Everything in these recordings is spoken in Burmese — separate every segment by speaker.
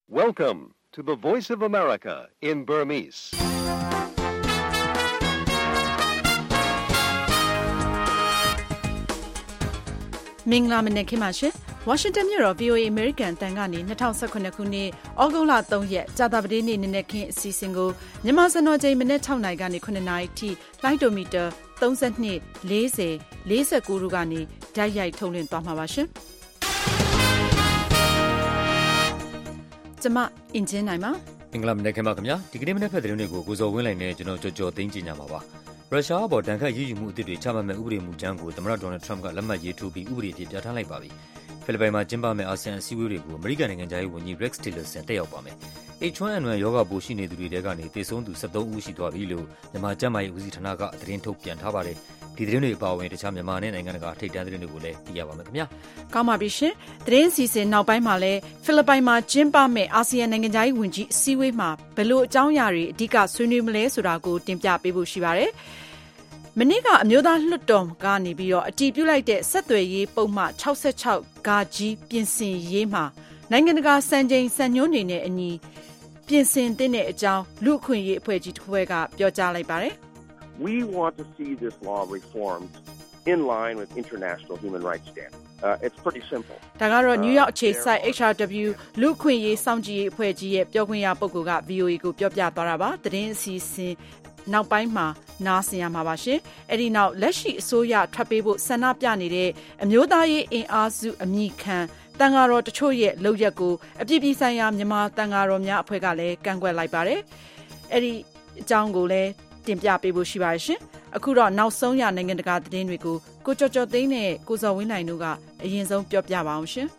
Speaker 1: Welcome to the Voice of America in Burmese.
Speaker 2: ။မင်္ဂလာမနက်ခင်းပါရှင်။ Washington မြို့တော် VOA American တန်ကနေ2019ခုနှစ်ဩဂုတ်လ3ရက်ကြာသပတေးနေ့နနက်ခင်းအစီအစဉ်ကိုမြန်မာစံတော်ချိန်မနက်6နာရီကနေ9နာရီထိလိုင်းဒိုမီတာ32 40 49တို့ကနေဓာတ်ရိုက်ထုတ်လွှင့်သွားမှာပါရှင်။ကျွန်မအင်ဂျင်နိုင်ပါ
Speaker 3: မင်္ဂလာမနက်ခင်းပါခင်ဗျာဒီကနေ့မနက်ဖက်သတင်းတွေကိုကိုစော်ဝင်းလိုက်နဲ့ကျွန်တော်ကြော်သိန်းကြီးညာပါပါရုရှားအပေါ်တန်ခတ်ရေးယူမှုအသစ်တွေချမှတ်မဲ့ဥပဒေမူကြမ်းကိုသမ္မတဒေါ်နယ်ထရမ့်ကလက်မှတ်ရေးထိုးပြီးဥပဒေအဖြစ်ပြဋ္ဌာန်းလိုက်ပါပြီဖိလစ်ပိုင်မှာကျင်းပမဲ့အာဆီယံအစည်းအဝေးတွေကိုအမေရိကန်နိုင်ငံသားရေးဝန်ကြီး Rex Tillerson တက်ရောက်ပါမယ်H1N1 ရောဂါပိုးရှိနေသူတွေထဲကနေသေဆုံးသူ73ဦးရှိသွားပြီလို့မြန်မာကျန်းမာရေးဦးစီးဌာနကသတင်းထုတ်ပြန်ထားပါတယ်ဒီသတင်းတွေအပါအဝင်တခြားမြန်မာနဲ့နိုင်ငံတကာထိပ်တန်းသတင်းတွေကိုလည်းသိရပါမယ်ခင်ဗျာ
Speaker 2: ကောင်းပါပြီရှင်သတင်းစီစဉ်နောက်ပိုင်းမှာလည်းဖိလစ်ပိုင်မှာကျင်းပမဲ့အာဆီယံနိုင်ငံသားရေးဝန်ကြီးအစည်းအဝေးမှာဘယ်လိုအကြောင်းအရာတွေအဓိကဆွေးနွေးမလဲဆိုတာကိုတင်ပြပေးဖို့ရှိပါတယ်မနေ့ကအမျိုးသားလွှတ်တော်ကနေပြီးတော့အတည်ပြုလိုက်တဲ့ဆက်သွယ်ရေးပုံမှန်66 G ပြင်ဆင်ရေးမှာနိုင်ငံတကာစံချိန်စံညွှန်းတွေနဲ့အညီပြင်ဆင်တဲ့အကြောင်းလူ့အခွင့်အရေးအဖွဲ့ကြီးတစ်ဖွဲ့ကပြောကြားလိုက်ပါတယ်
Speaker 1: We want to see this law reformed in line with international human rights standards. It's pretty simple.
Speaker 2: ဒါကတော့ New York အခြေစိုက် HRW လူ့အခွင့်အရေးစောင့်ကြည့်ရေးအဖွဲ့ကြီးရဲ့ပြောခွင့်ရပုဂ္ဂိုလ်က VOA ကိုပြောပြသွားတာပါသတင်းအစီအစဉ်နောက်ပိုင်းမှာနားဆင်ရမှာပါရှင်အဲ့ဒီနောက်လက်ရှိအစိုးရထွက်ပေးဖို့ဆန္ဒပြနေတဲ့အမျိုးသားရေးအင်အားစုအမိခံတန်ဃာတော်တချို့ရဲ့လုပ်ရက်ကိုအပြည်ပြည်ဆိုင်ရာမြန်မာတန်ဃာတော်များအဖွဲ့ကလည်းကန့်ကွက်လိုက်ပါတယ်အဲ့ဒီအကြောင်းကိုလည်းတင်ပြပေးဖို့ရှိပါတယ်ရှင်အခုတော့နောက်ဆုံးရနိုင်ငံတကာသတင်းတွေကိုကိုကျော်ကျော်သိန်းနဲ့ကိုစော်ဝင်းနိုင်တို့ကအရင်ဆုံးပြောပြပါအောင်ရှင်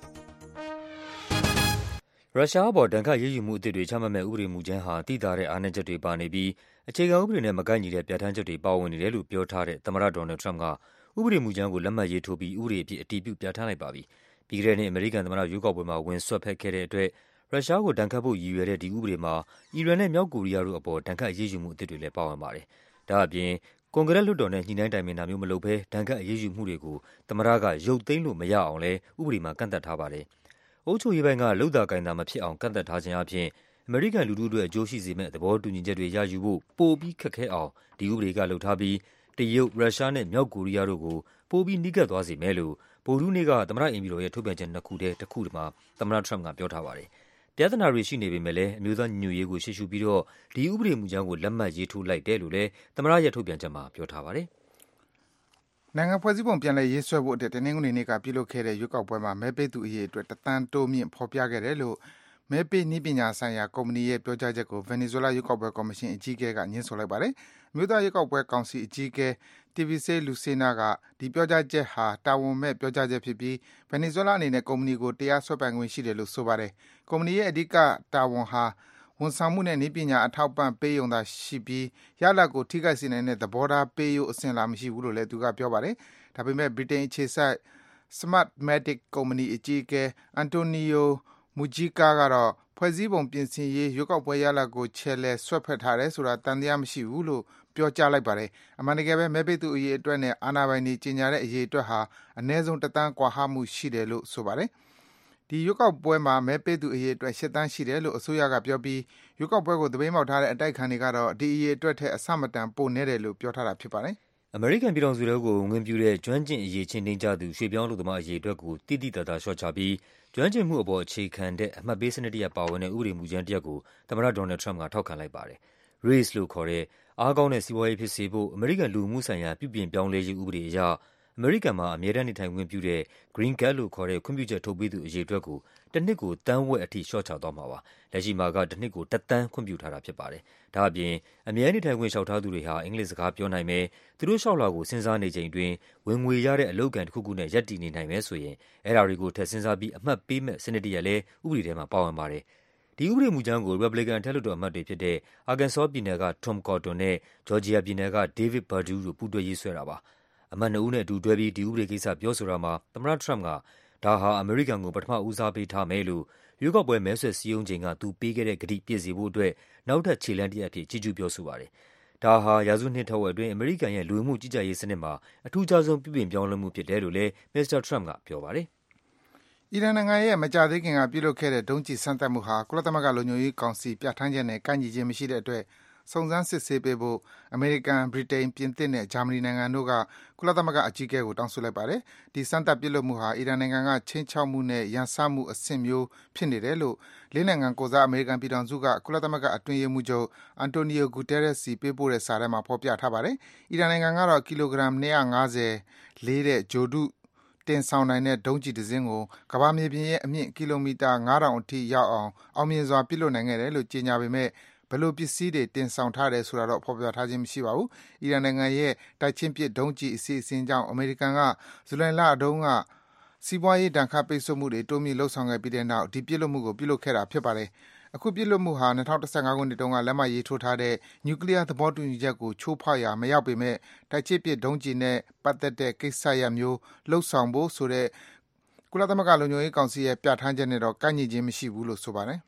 Speaker 3: ရုရှားအပေါ်တန်ခတ်ရေးယူမှုအသစ်တွေချမှတ်မဲ့ဥပဒေမူကြမ်းဟာတိတာတဲ့အားနည်းချက်တွေပါနေပြီးအခြေခံဥပဒေနဲ့မကိုက်ညီတဲ့ပြဋ္ဌာန်းချက်တွေပါဝင်နေတယ်လို့ပြောထားတဲ့သမ္မတဒေါ်နယ်ထရမ့်ကဥပဒေမူကြမ်းကိုလက်မှတ်ရေးထိုးပြီးဥပဒေအဖြစ်အတည်ပြုပြဋ္ဌာန်းလိုက်ပါပြီ။ပြီးခဲ့တဲ့နှစ်အမေရိကန်သမ္မတရွေးကောက်ပွဲမှာဝင်ဆွတ်ဖက်ခဲ့တဲ့အတွက်ရုရှားကိုတန်ခတ်ဖို့ရည်ရွယ်တဲ့ဒီဥပဒေမှာအီရန်နဲ့မြောက်ကိုရီးယားတို့အပေါ်တန်ခတ်ရေးယူမှုအသစ်တွေလည်းပါဝင်ပါတယ်။ဒါ့အပြင်ကွန်ဂရက်လွှတ်တော်နဲ့ညှိနှိုင်းတိုင်ပင်တာမျိုးမလုပ်ဘဲတန်ခတ်ရေးယူမှုတွေကိုသမ္မတကရုပ်သိမ်းလို့မရအောင်လဲဥပဒေမှာကန့်သတ်ထားပါတယ်။အုပ်ချုပ်ရေးပိုင်းကလှုပ်သာကိုင်သာမဖြစ်အောင်ကန့်သတ်ထားခြင်းအပြင်အမေရိကန်လူထုအတွက်အကျိုးရှိစေမယ့်သဘောတူညီချက်တွေရယူဖို့ပိုပြီးခက်ခဲအောင်ဒီဥပဒေကလှုပ်ထားပြီးတရုတ်ရုရှားနဲ့မြောက်ကိုရီးယားတို့ကိုပိုပြီးနီးကပ်သွားစေမယ်လို့ဗုဒ္ဓဟူးနေ့ကသမ္မတအိမ်ဖြူတော်ရဲ့ထုတ်ပြန်ချက်နှစ်ခုတည်းတစ်ခုမှာသမ္မတထရမ့်ကပြောထားပါတယ်။ပြဿနာတွေရှိနေပေမဲ့လည်းအမျိုးသားညီညွတ်ရေးကိုရှေ့ရှုပြီးတော့ဒီဥပဒေမူကြမ်းကိုလက်မှတ်ရေးထိုးလိုက်တယ်လို့လည်းသမ္မတရဲ့ထုတ်ပြန်ချက်မှာပြောထားပါတယ်။
Speaker 4: နိုင်ငံဖွဲ့စည်းပုံပြန်လည်ရေးဆွဲဖို့အတွက်တနင်္ဂနွေနေ့ကပြုလုပ်ခဲ့တဲ့ရွေးကောက်ပွဲမှာမဲပေးသူအရေအတွက်တန်းတိုးမြင့်ဖော်ပြခဲ့တယ်လို့မဲပေးနည်းပညာဆိုင်ရာကုမ္ပဏီရဲ့ပြောကြားချက်ကို Venezuela ရွေးကောက်ပွဲကော်မရှင်အကြီးအကဲကညှင်းဆိုလိုက်ပါတယ်။မြို့သားရွေးကောက်ပွဲကောင်စီအကြီးအကဲ TVC Lucena ကဒီပြောကြားချက်ဟာတာဝန်မဲ့ပြောကြားချက်ဖြစ်ပြီး Venezuela အနေနဲ့ကုမ္ပဏီကိုတရားစွဲပိုင်ခွင့်ရှိတယ်လို့ဆိုပါတယ်။ကုမ္ပဏီရဲ့အဓိကတာဝန်ဟာဝန်ဆောင်မှုနဲ့နည်းပညာအထောက်ပံ့ပေးရုံသာရှိပြီးရလဒ်ကိုထိခိုက်စေနိုင်တဲ့သဘောထားပေးရုံအစဉ်လာမရှိဘူးလို့လည်းသူကပြောပါတယ်။ဒါပေမဲ့ဗြိတိန်အခြေစိုက် Smartmatic ကုမ္ပဏီအကြီးအကဲ Antonio Mujica ကတော့ဖွဲ့စည်းပုံပြင်ဆင်ရေးရွေးကောက်ပွဲရလဒ်ကိုချဲ့လဲဆွဲဖက်ထားတယ်ဆိုတာတန်တရားမရှိဘူးလို့ပြောကြားလိုက်ပါတယ်။အမှန်တကယ်ပဲမဲပေးသူအရေအတွက်နဲ့အာဏာပိုင်တွေကြီးညာတဲ့အရေအတွက်ဟာအနည်းဆုံးတန်းကွာဟမှုရှိတယ်လို့ဆိုပါတယ်။ဒီရွေးကောက်ပွဲမှာမဲပေးသူအရေအတွက်8တန်းရှိတယ်လို့အစိုးရကပြောပြီးရွေးကောက်ပွဲကိုသပိတ်မှောက်ထားတဲ့အတိုက်ခံတွေကတော့ဒီအရေအတွက်ထက်အဆမတန်ပိုနေတယ်လို့ပြောထားတာဖြစ်ပါတယ်
Speaker 3: ။အမေရိကန်ပြည်ထောင်စုတွေကိုဝင်ပြတဲ့ကျွမ်းကျင်အရေးချင်းနှင်းကြသူရွှေပြောင်းလူသမားအရေးအတွက်ကိုတိတိတသာလျှော့ချပြီးကျွမ်းကျင်မှုအပေါ်အခြေခံတဲ့အမှတ်ပေးစနစ်တရက်ပါဝင်တဲ့ဥပဒေမူကြမ်းတစ်ရပ်ကိုသမ္မတဒေါ်နယ်ထရမ့်ကထောက်ခံလိုက်ပါတယ်။ RACE လို့ခေါ်တဲ့အားကောင်းတဲ့စီးပွားရေးဖြစ်စေဖို့အမေရိကန်လူမှုဆိုင်ရာပြုပြင်ပြောင်းလဲရေးဥပဒေအရအမေရိကန်မှာအမြဲတမ်းနေထိုင်ခွင့်ပြုတဲ့ Green Card လို့ခေါ်တဲ့ခွင့်ပြုချက်ထုတ်ပေးသူအရေအတွက်ကိုတစ်နှစ်ကိုတန်းဝက်အထိလျှော့ချသွားမှာပါ။လက်ရှိမှာကတစ်နှစ်ကို1 သန်းခွင့်ပြုထားတာဖြစ်ပါတယ်။ဒါ့အပြင်အမြဲနေထိုင်ခွင့်လျှောက်ထားသူတွေဟာအင်္ဂလိပ်စကားပြောနိုင်မယ်သူတို့လျှောက်လွှာကိုစဉ်းစားနေချိန်တွင်ဝင်ငွေရတဲ့အလုပ်ကံတစ်ခုခုနဲ့ရပ်တည်နေနိုင်မယ်ဆိုရင်အဲ့ဒါတွေကိုထည့်စဉ်းစားပြီးအမှတ်ပေးမဲ့စနစ်တရက်လည်းဥပဒေထဲမှာပါဝင်ပါတယ်။ဒီဥပဒေမူကြမ်းကို Republican အထက်လွှတ်တော်အမတ်တွေဖြစ်တဲ့ Arkansas ပြည်နယ်က Tom Cotton နဲ့ Georgia ပြည်နယ်က David Perdue တို့ပူးတွဲရေးဆွဲတာပါ။အမတ်2ဦးနဲ့အတူတွဲပြီးဒီဥပဒေကိစ္စပြောဆိုတာမှာသမ္မတထရမ့်ကဒါဟာအမေရိကန်ကိုပထမဦးစားပေးထားမယ်လို့ရွေးကောက်ပွဲမဲဆွယ်စည်းရုံးချိန်ကသူပေးခဲ့တဲ့ကတိပြည့်စေဖို့အတွက်နောက်ထပ်ခြေလှမ်းတစ်ရပ်အဖြစ်ကြီးကျူးပြောဆိုပါတယ်။ဒါဟာရာစုနှစ်ထက်ဝက်အတွင်းအမေရိကန်ရဲ့လူမှုကြီးကြပ်ရေးစနစ်မှာအထူးခြားဆုံးပြုပြင်ပြောင်းလဲမှုဖြစ်တယ်လို့လည်းမစ္စတာထရမ့်ကပြောပါတယ်။
Speaker 4: အီရန်နိုင်ငံရဲ့မကြာသေးခင်ကပြုလုပ်ခဲ့တဲ့ဒုံးကျည်စမ်းသပ်မှုဟာကုလသမဂ္ဂလုံခြုံရေးကောင်စီပြဋ္ဌာန်းချက်နဲ့ကိုက်ညီခြင်းမရှိတဲ့အတွက်စုံစမ်းစစ်ဆေးပေးဖို့အမေရိကန်၊ဗြိတိန်၊ပြင်သစ်နဲ့ဂျာမနီနိုင်ငံတို့ကကုလသမဂ္ဂအကြီးအကဲကိုတောင်းဆိုလိုက်ပါတယ်။ဒီစမ်းသပ်ပစ်လွှတ်မှုဟာအီရန်နိုင်ငံကခြိမ်းခြောက်မှုနဲ့ရန်စမှုအဆင့်မျိုးဖြစ်နေတယ်လို့၄နိုင်ငံကိုယ်စားအမေရိကန်ပြည်ထောင်စုကကုလသမဂ္ဂအတွင်းရေးမှူးချုပ် Antonio Guterres ဆီပေးပို့တဲ့စာထဲမှာဖော်ပြထားပါတယ်။အီရန်နိုင်ငံကတော့ကီလိုဂရမ်250လေးတဲ့ဂြိုဟ်တုတင်ဆောင်နိုင်တဲ့ဒုံးကျည်တစ်စင်းကိုကမ္ဘာမြေပြင်ရဲ့အမြင့်ကီလိုမီတာ 9000 အထိရောက်အောင်အောင်မြင်စွာပစ်လွှတ်နိုင်ခဲ့တယ်လို့ကြေညာပေမဲ့ဘယ်လိုပစ္စည်းတွေတင်ဆောင်ထားတယ်ဆိုတာတော့ဖော်ပြထားခြင်းမရှိပါဘူး။အီရန်နိုင်ငံရဲ့တိုက်ချင်းပစ်ဒုံးကျည်အစီအစဉ်ကြောင့်အမေရိကန်ကဇူလိုင်လတုန်းကစီးပွားရေးဒဏ်ခတ်ပိတ်ဆို့မှုတွေတိုးမြှင့်လုပ်ဆောင်ခဲ့ပြီးတဲ့နောက်ဒီပစ်လွှတ်မှုကိုပြုလုပ်ခဲ့တာဖြစ်ပါတယ်။အခုပစ်လွှတ်မှုဟာ2015ခုနှစ်တုန်းကလက်မှတ်ရေးထိုးထားတဲ့နျူကလ িয়ার သဘောတူညီချက်ကိုချိုးဖောက်ရာမရောက်ပေမဲ့တိုက်ချင်းပစ်ဒုံးကျည်နဲ့ပတ်သက်တဲ့ကိစ္စရပ်မျိုးလုပ်ဆောင်ဖို့ဆိုတဲ့ကုလသမဂ္ဂလုံခြုံရေးကောင်စီရဲ့ပြဋ္ဌာန်းချက်နဲ့တော့ကိုက်ညီခြင်းမရှိဘူးလို့ဆိုပါတယ်။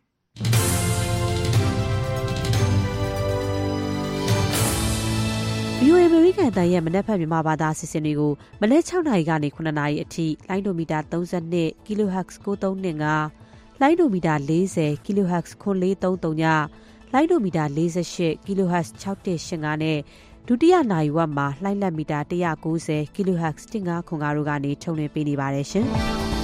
Speaker 5: VOA အမေရိကန်အသံရဲ့မနက်ဖြန်မြန်မာဘာသာအစီအစဉ်တွေကိုမနက်6နာရီကနေ9နာရီအထိလိုင်းဒိုမီတာ32 kHz 9325လိုင်းဒိုမီတာ40 kHz 9430ညလိုင်းဒိုမီတာ48 kHz 6185နဲ့ဒုတိယနာရီဝက်မှာလှိုင်းလက်မီတာ190 kHz 1505တို့ကနေထုတ်လွှင့်ပေးနေပါတယ်ရှင်။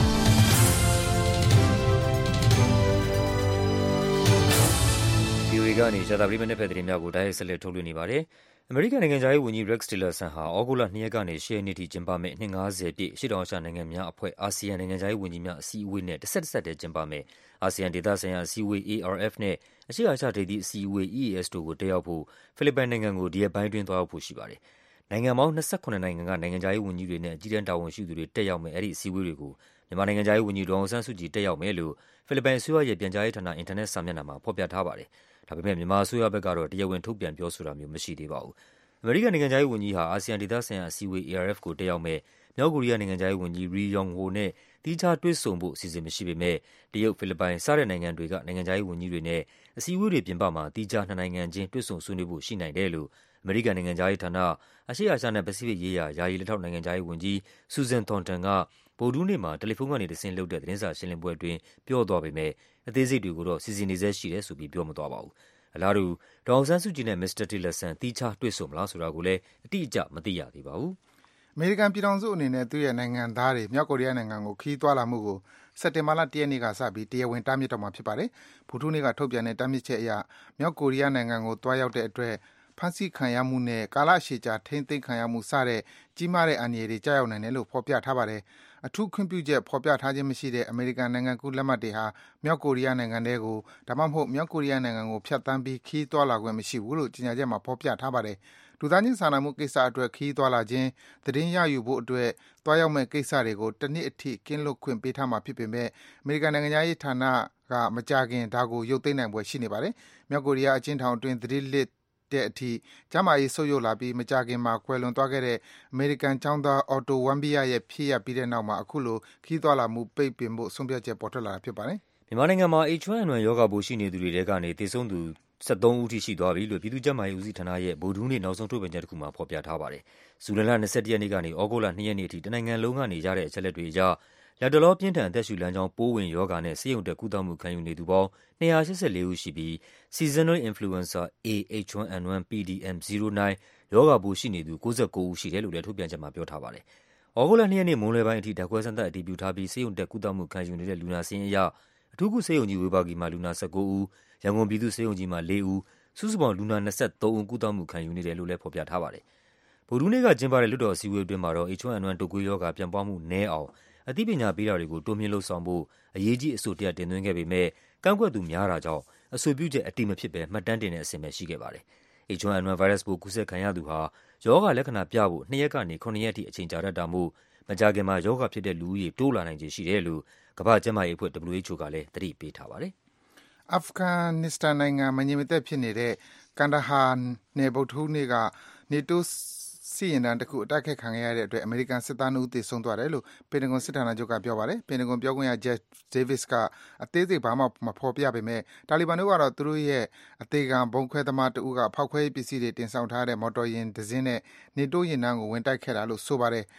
Speaker 3: VOA ကနေရှာတာပရိမနဲ့ဖက်သတင်းများကိုတိုက်ရိုက်ဆက်လက်ထုတ်လွှင့်နေပါတယ်။အမေရိကန်နိုင်ငံသားရေးဝန်ကြီး Rex Tillerson ဟာဩဂုတ်လ2ရက်ကနေ10ရက်နေ့ထိကျင်းပမယ့်နှစ်50ပြည့်ရှေ့တောင်အာရှနိုင်ငံများအဖွဲ့အာဆီယံနိုင်ငံသားရေးဝန်ကြီးများအစည်းအဝေးနဲ့တစ်ဆက်တည်းကျင်းပမယ့်အာဆီယံဒေသဆိုင်ရာအစည်းအဝေး ARF နဲ့အရှေ့အာရှထိပ်သီးအစည်းအဝေး EAS တို့ကိုတက်ရောက်ဖို့ဖိလစ်ပိုင်နိုင်ငံကိုဒီရက်ပိုင်းတွင်းသွားရောက်ဖို့ရှိပါတယ်။နိုင်ငံပေါင်း28နိုင်ငံကနိုင်ငံသားရေးဝန်ကြီးတွေနဲ့အကြီးတန်းတာဝန်ရှိသူတွေတက်ရောက်မယ့်အဲဒီအစည်းအဝေးတွေကိုမြန်မာနိုင်ငံသားရေးဝန်ကြီးဒေါ်အောင်ဆန်းစုကြည်တက်ရောက်မယ်လို့ဖိလစ်ပိုင်အစိုးရရဲ့ပြန်ကြားရေးဌာနအင်တာနက်စာမျက်နှာမှာဖော်ပြထားပါတယ်။ဒါပေမဲ့မြန်မာအစိုးရဘက်ကတော့တရားဝင်ထုတ်ပြန်ပြောဆိုတာမျိုးမရှိသေးပါဘူး။အမေရိကန်နိုင်ငံသားရေးဝန်ကြီးဟာအာဆီယံဒေသဆိုင်ရာအစည်းအဝေး ARF ကိုတက်ရောက်မဲ့မြောက်ကိုရီးယားနိုင်ငံသားရေးဝန်ကြီး Ri Yong Ho နဲ့သီးခြားတွေ့ဆုံဖို့အစီအစဉ်မရှိပေမဲ့တရုတ်၊ဖိလစ်ပိုင်စတဲ့နိုင်ငံတွေကနိုင်ငံသားရေးဝန်ကြီးတွေနဲ့အစည်းအဝေးတွေပြင်ပမှာသီးခြားနှစ်နိုင်ငံချင်းတွေ့ဆုံဆွေးနွေးဖို့ရှိနိုင်တယ်လို့အမေရိကန်နိုင်ငံသားရေးဌာနအရှေ့အာရှနဲ့ပစိဖိတ်ရေးရာယာယီလက်ထောက်နိုင်ငံသားရေးဝန်ကြီး Susan Thornton ကဗုဒ္ဓဟူးနေ့မှာတယ်လီဖုန်းကနေတဆင့်လုပ်တဲ့သတင်းစာရှင်းလင်းပွဲအတွင်းပြောသွားပေမဲ့အသေးစိတ်တွေကိုတော့စီစဉ်နေဆဲရှိတယ်ဆိုပြီးပြောမသွားပါဘူး။အလားတူဒေါ်အောင်ဆန်းစုကြည်နဲ့မစ္စတာတီလာဆန်သီးခြားတွေ့ဆုံမလားဆိုတာကိုလည်းအတိအကျမသိရသေးပါဘူး
Speaker 4: ။အမေရိကန်ပြည်ထောင်စုအနေနဲ့သူ့ရဲ့နိုင်ငံသားတွေမြောက်ကိုရီးယားနိုင်ငံကိုခရီးသွားလာမှုကိုစက်တင်ဘာလ1ရက်နေ့ကစပြီးတရားဝင်တားမြစ်တော့မှာဖြစ်ပါတယ်။ဗုဒ္ဓဟူးနေ့ကထုတ်ပြန်တဲ့တားမြစ်ချက်အရမြောက်ကိုရီးယားနိုင်ငံကိုသွားရောက်တဲ့အတွက်ဖမ်းဆီးခံရမှုနဲ့ကာလရှည်ကြာထိန်းသိမ်းခံရမှုစတဲ့ကြီးမားတဲ့အန္တရာယ်တွေကြာရောက်နိုင်တယ်လို့ဖော်ပြထားပါတယ်။အထူးခွင့်ပြုချက်ဖော်ပြထားခြင်းမရှိတဲ့အမေရိကန်နိုင်ငံကူးလက်မှတ်တွေဟာမြောက်ကိုရီးယားနိုင်ငံထဲကိုဒါမှမဟုတ်မြောက်ကိုရီးယားနိုင်ငံကိုဖြတ်သန်းပြီးခရီးသွားလာခွင့်မရှိဘူးလို့ကြေညာချက်မှာဖော်ပြထားပါတယ်။လူသားချင်းစာနာမှုကိစ္စအတွက်ခရီးသွားလာခြင်းသတင်းရယူဖို့အတွက်သွားရောက်မဲ့ကိစ္စတွေကိုတစ်နှစ်အထိကင်းလွတ်ခွင့်ပေးထားမှာဖြစ်ပေမဲ့အမေရိကန်နိုင်ငံသားရေးဌာနကမကြာခင်ဒါကိုရုပ်သိမ်းနိုင်ပွဲရှိနေပါတယ်။မြောက်ကိုရီးယားအချင်းထောင်အတွင်းသတိလစ်တဲ့အထိကျမကြီးဆုပ်ယုပ်လာပြီးမကြာခင်မှာကွယ်လွန်သွားခဲ့တဲ့အမေရိကန်ကျောင်းသားအော်တိုဝမ်ဘီယာရဲ့ဖြစ်ရပ်ပြီးတဲ့နောက်မှာအခုလိုခီးသွားလာမှုပိတ်ပင်ဖို့ဆုံးဖြတ်ချက်ပေါ်ထွက်လာတာဖြစ်ပါတယ်
Speaker 3: ။မြန်မာနိုင်ငံမှာ H1N1 ရောဂါပိုးရှိနေသူတွေထဲကနေသေဆုံးသူ73ဦးထိရှိသွားပြီလို့ပြည်သူ့ကျန်းမာရေးဦးစီးဌာနရဲ့ဗုဒ္ဓဟူးနေ့နောက်ဆုံးထုတ်ပြန်ချက်တစ်ခုမှာဖော်ပြထားပါတယ်။ဇူလိုင်လ21ရက်နေ့ကနေဩဂုတ်လ2ရက်နေ့အထိတနိုင်ငံလုံးကနေရတဲ့အချက်အလက်တွေအရလက်တလောပြင်းထန်အသက်ရှူလမ်းကြောင်းပိုးဝင်ရောဂါနဲ့ဆေးရုံတက်ကုသမှုခံယူနေသူပေါင်း284ဦးရှိပြီး Seasonal Influenza A H1N1 PDM09 ရောဂါပိုးရှိနေသူ69ဦးရှိတယ်လို့လည်းထုတ်ပြန်ချက်မှာပြောထားပါတယ်။ဩဂုတ်လ2ရက်နေ့မွန်းလွဲပိုင်းအထိဓာတ်ခွဲစမ်းသပ်အတည်ပြုထားပြီးဆေးရုံတက်ကုသမှုခံယူနေတဲ့လူနာစာရင်းအရအထူးကုဆေးရုံကြီးဝေဘာဂီမှာလူနာ19ဦး၊ရန်ကုန်ပြည်သူ့ဆေးရုံကြီးမှာ4ဦးစုစုပေါင်းလူနာ23ဦးကုသမှုခံယူနေတယ်လို့လည်းဖော်ပြထားပါတယ်။ဗုဒ္ဓဟူးနေ့ကကျင်းပတဲ့လွှတ်တော်အစည်းအဝေးအတွင်းမှာတော့ H1N1 တုပ်ကွေးရောဂါပြန့်ပွားမှုနည်းအောင်အသိပညာပေးတာတွေကိုတိုးမြှင့်လုပ်ဆောင်ဖို့အရေးကြီးအဆိုတရပ်တင်သွင်းခဲ့ပေမဲ့ကန့်ကွက်သူများတာကြောင့်အဆိုပြုချက်အတည်မဖြစ်ဘဲမှတ်တမ်းတင်တဲ့အဆင့်ပဲရှိခဲ့ပါတယ်။ H1N1 ဗိုင်းရပ်စ်ပိုးကူးစက်ခံရသူဟာရောဂါလက္ခဏာပြဖို့2ရက်ကနေ9ရက်အထိအချိန်ကြာတတ်တာမို့မကြာခင်မှာရောဂါဖြစ်တဲ့လူဦးရေတိုးလာနိုင်ခြေရှိတယ်လို့ကမ္ဘာ့ကျန်းမာရေးအဖွဲ့ WHO ကလည်းသတိပေးထားပါတယ်
Speaker 4: ။အာဖဂန်နစ္စတန်နိုင်ငံမငြိမ်မသက်ဖြစ်နေတဲ့ကန်ဒါဟာနယ်ဗုဒ္ဓဟူးနေ့ကနေတိုးစစ်ရင်တန်းတစ်ခုအတိုက်ခိုက်ခံရတဲ့အတွက်အမေရိကန်စစ်သား2ဦးသေဆုံးသွားတယ်လို့ပင်တဂွန်စစ်ဌာနချုပ်ကပြောပါတယ်။ပင်တဂွန်ပြောခွင့်ရ Jeff Davis ကအသေးစိတ်ဘာမှမဖော်ပြပေမဲ့တာလီဘန်တို့ကတော့သူတို့ရဲ့အသေးခံဘုံခွဲသမားတဦးကဖောက်ခွဲရေးပစ္စည်းတွေတင်ဆောင်ထားတဲ့မော်တော်ယာဉ်တစ်စင်းနဲ့နေတိုးယာဉ်တန်းကိုဝင်တိုက်ခဲ့တာလို့ဆိုပါတယ်။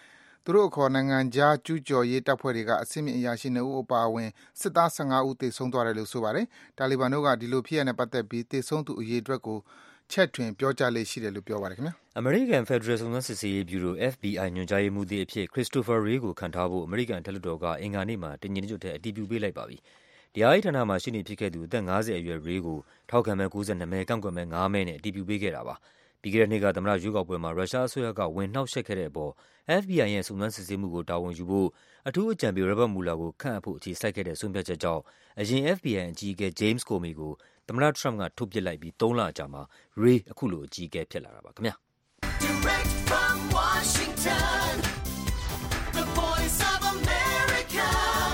Speaker 4: သူတို့အခေါ်နိုင်ငံခြားကျူးကျော်ရေးတပ်ဖွဲ့တွေကအဆင့်မြင့်အရာရှိ2ဦးအပါအဝင်စစ်သား15ဦးသေဆုံးသွားတယ်လို့ဆိုပါတယ်။တာလီဘန်တို့ကဒီလိုဖြစ်ရတဲ့ပတ်သက်ပြီးသေဆုံးသူအရေအတွက်ကိုချက်ထွင်ပြောကြားလေရှိတယ်လို့ပြောပါတယ်ခင်ဗျာ
Speaker 3: ။ American Federal စုံစမ်းစစ်ဆေးရေးဗျူရို FBI ညွှန်ကြားရေးမှူးသစ်အဖြစ် Christopher Wray ကိုခန့်ထားဖို့ American အထက်လွှတ်တော်ကအင်္ဂါနေ့မှာတညီတညွတ်ထဲအတည်ပြုပေးလိုက်ပါပြီ။တရားရေးဌာနမှာရှေ့နေဖြစ်ခဲ့သူအသက်50အရွယ် Wray ကိုထောက်ခံမဲ92မဲကန့်ကွက်မဲ9မဲနဲ့အတည်ပြုပေးခဲ့တာပါ။ပြီးခဲ့တဲ့နှစ်ကသမ္မတရွေးကောက်ပွဲမှာရုရှားအစိုးရကဝင်နှောက်ယှက်ခဲ့တဲ့အပေါ် FBI ရဲ့စုံစမ်းစစ်ဆေးမှုကိုတာဝန်ယူဖို့အထူးအကြံပေး Robert Mueller ကိုခန့်အပ်ဖို့အခြေစိုက်ခဲ့တဲ့ဆုံးဖြတ်ချက်ကြောင့်အရင် FBI အကြီးအကဲ James Comey ကိုသမ္မတ Trump ကထုတ်ပစ်လိုက်ပြီး3လအကြာမှာ Wray အခုလိုအကြီးအကဲဖြစ်လာတာပါခင်ဗျာ။ Direct from Washington, the voice of America,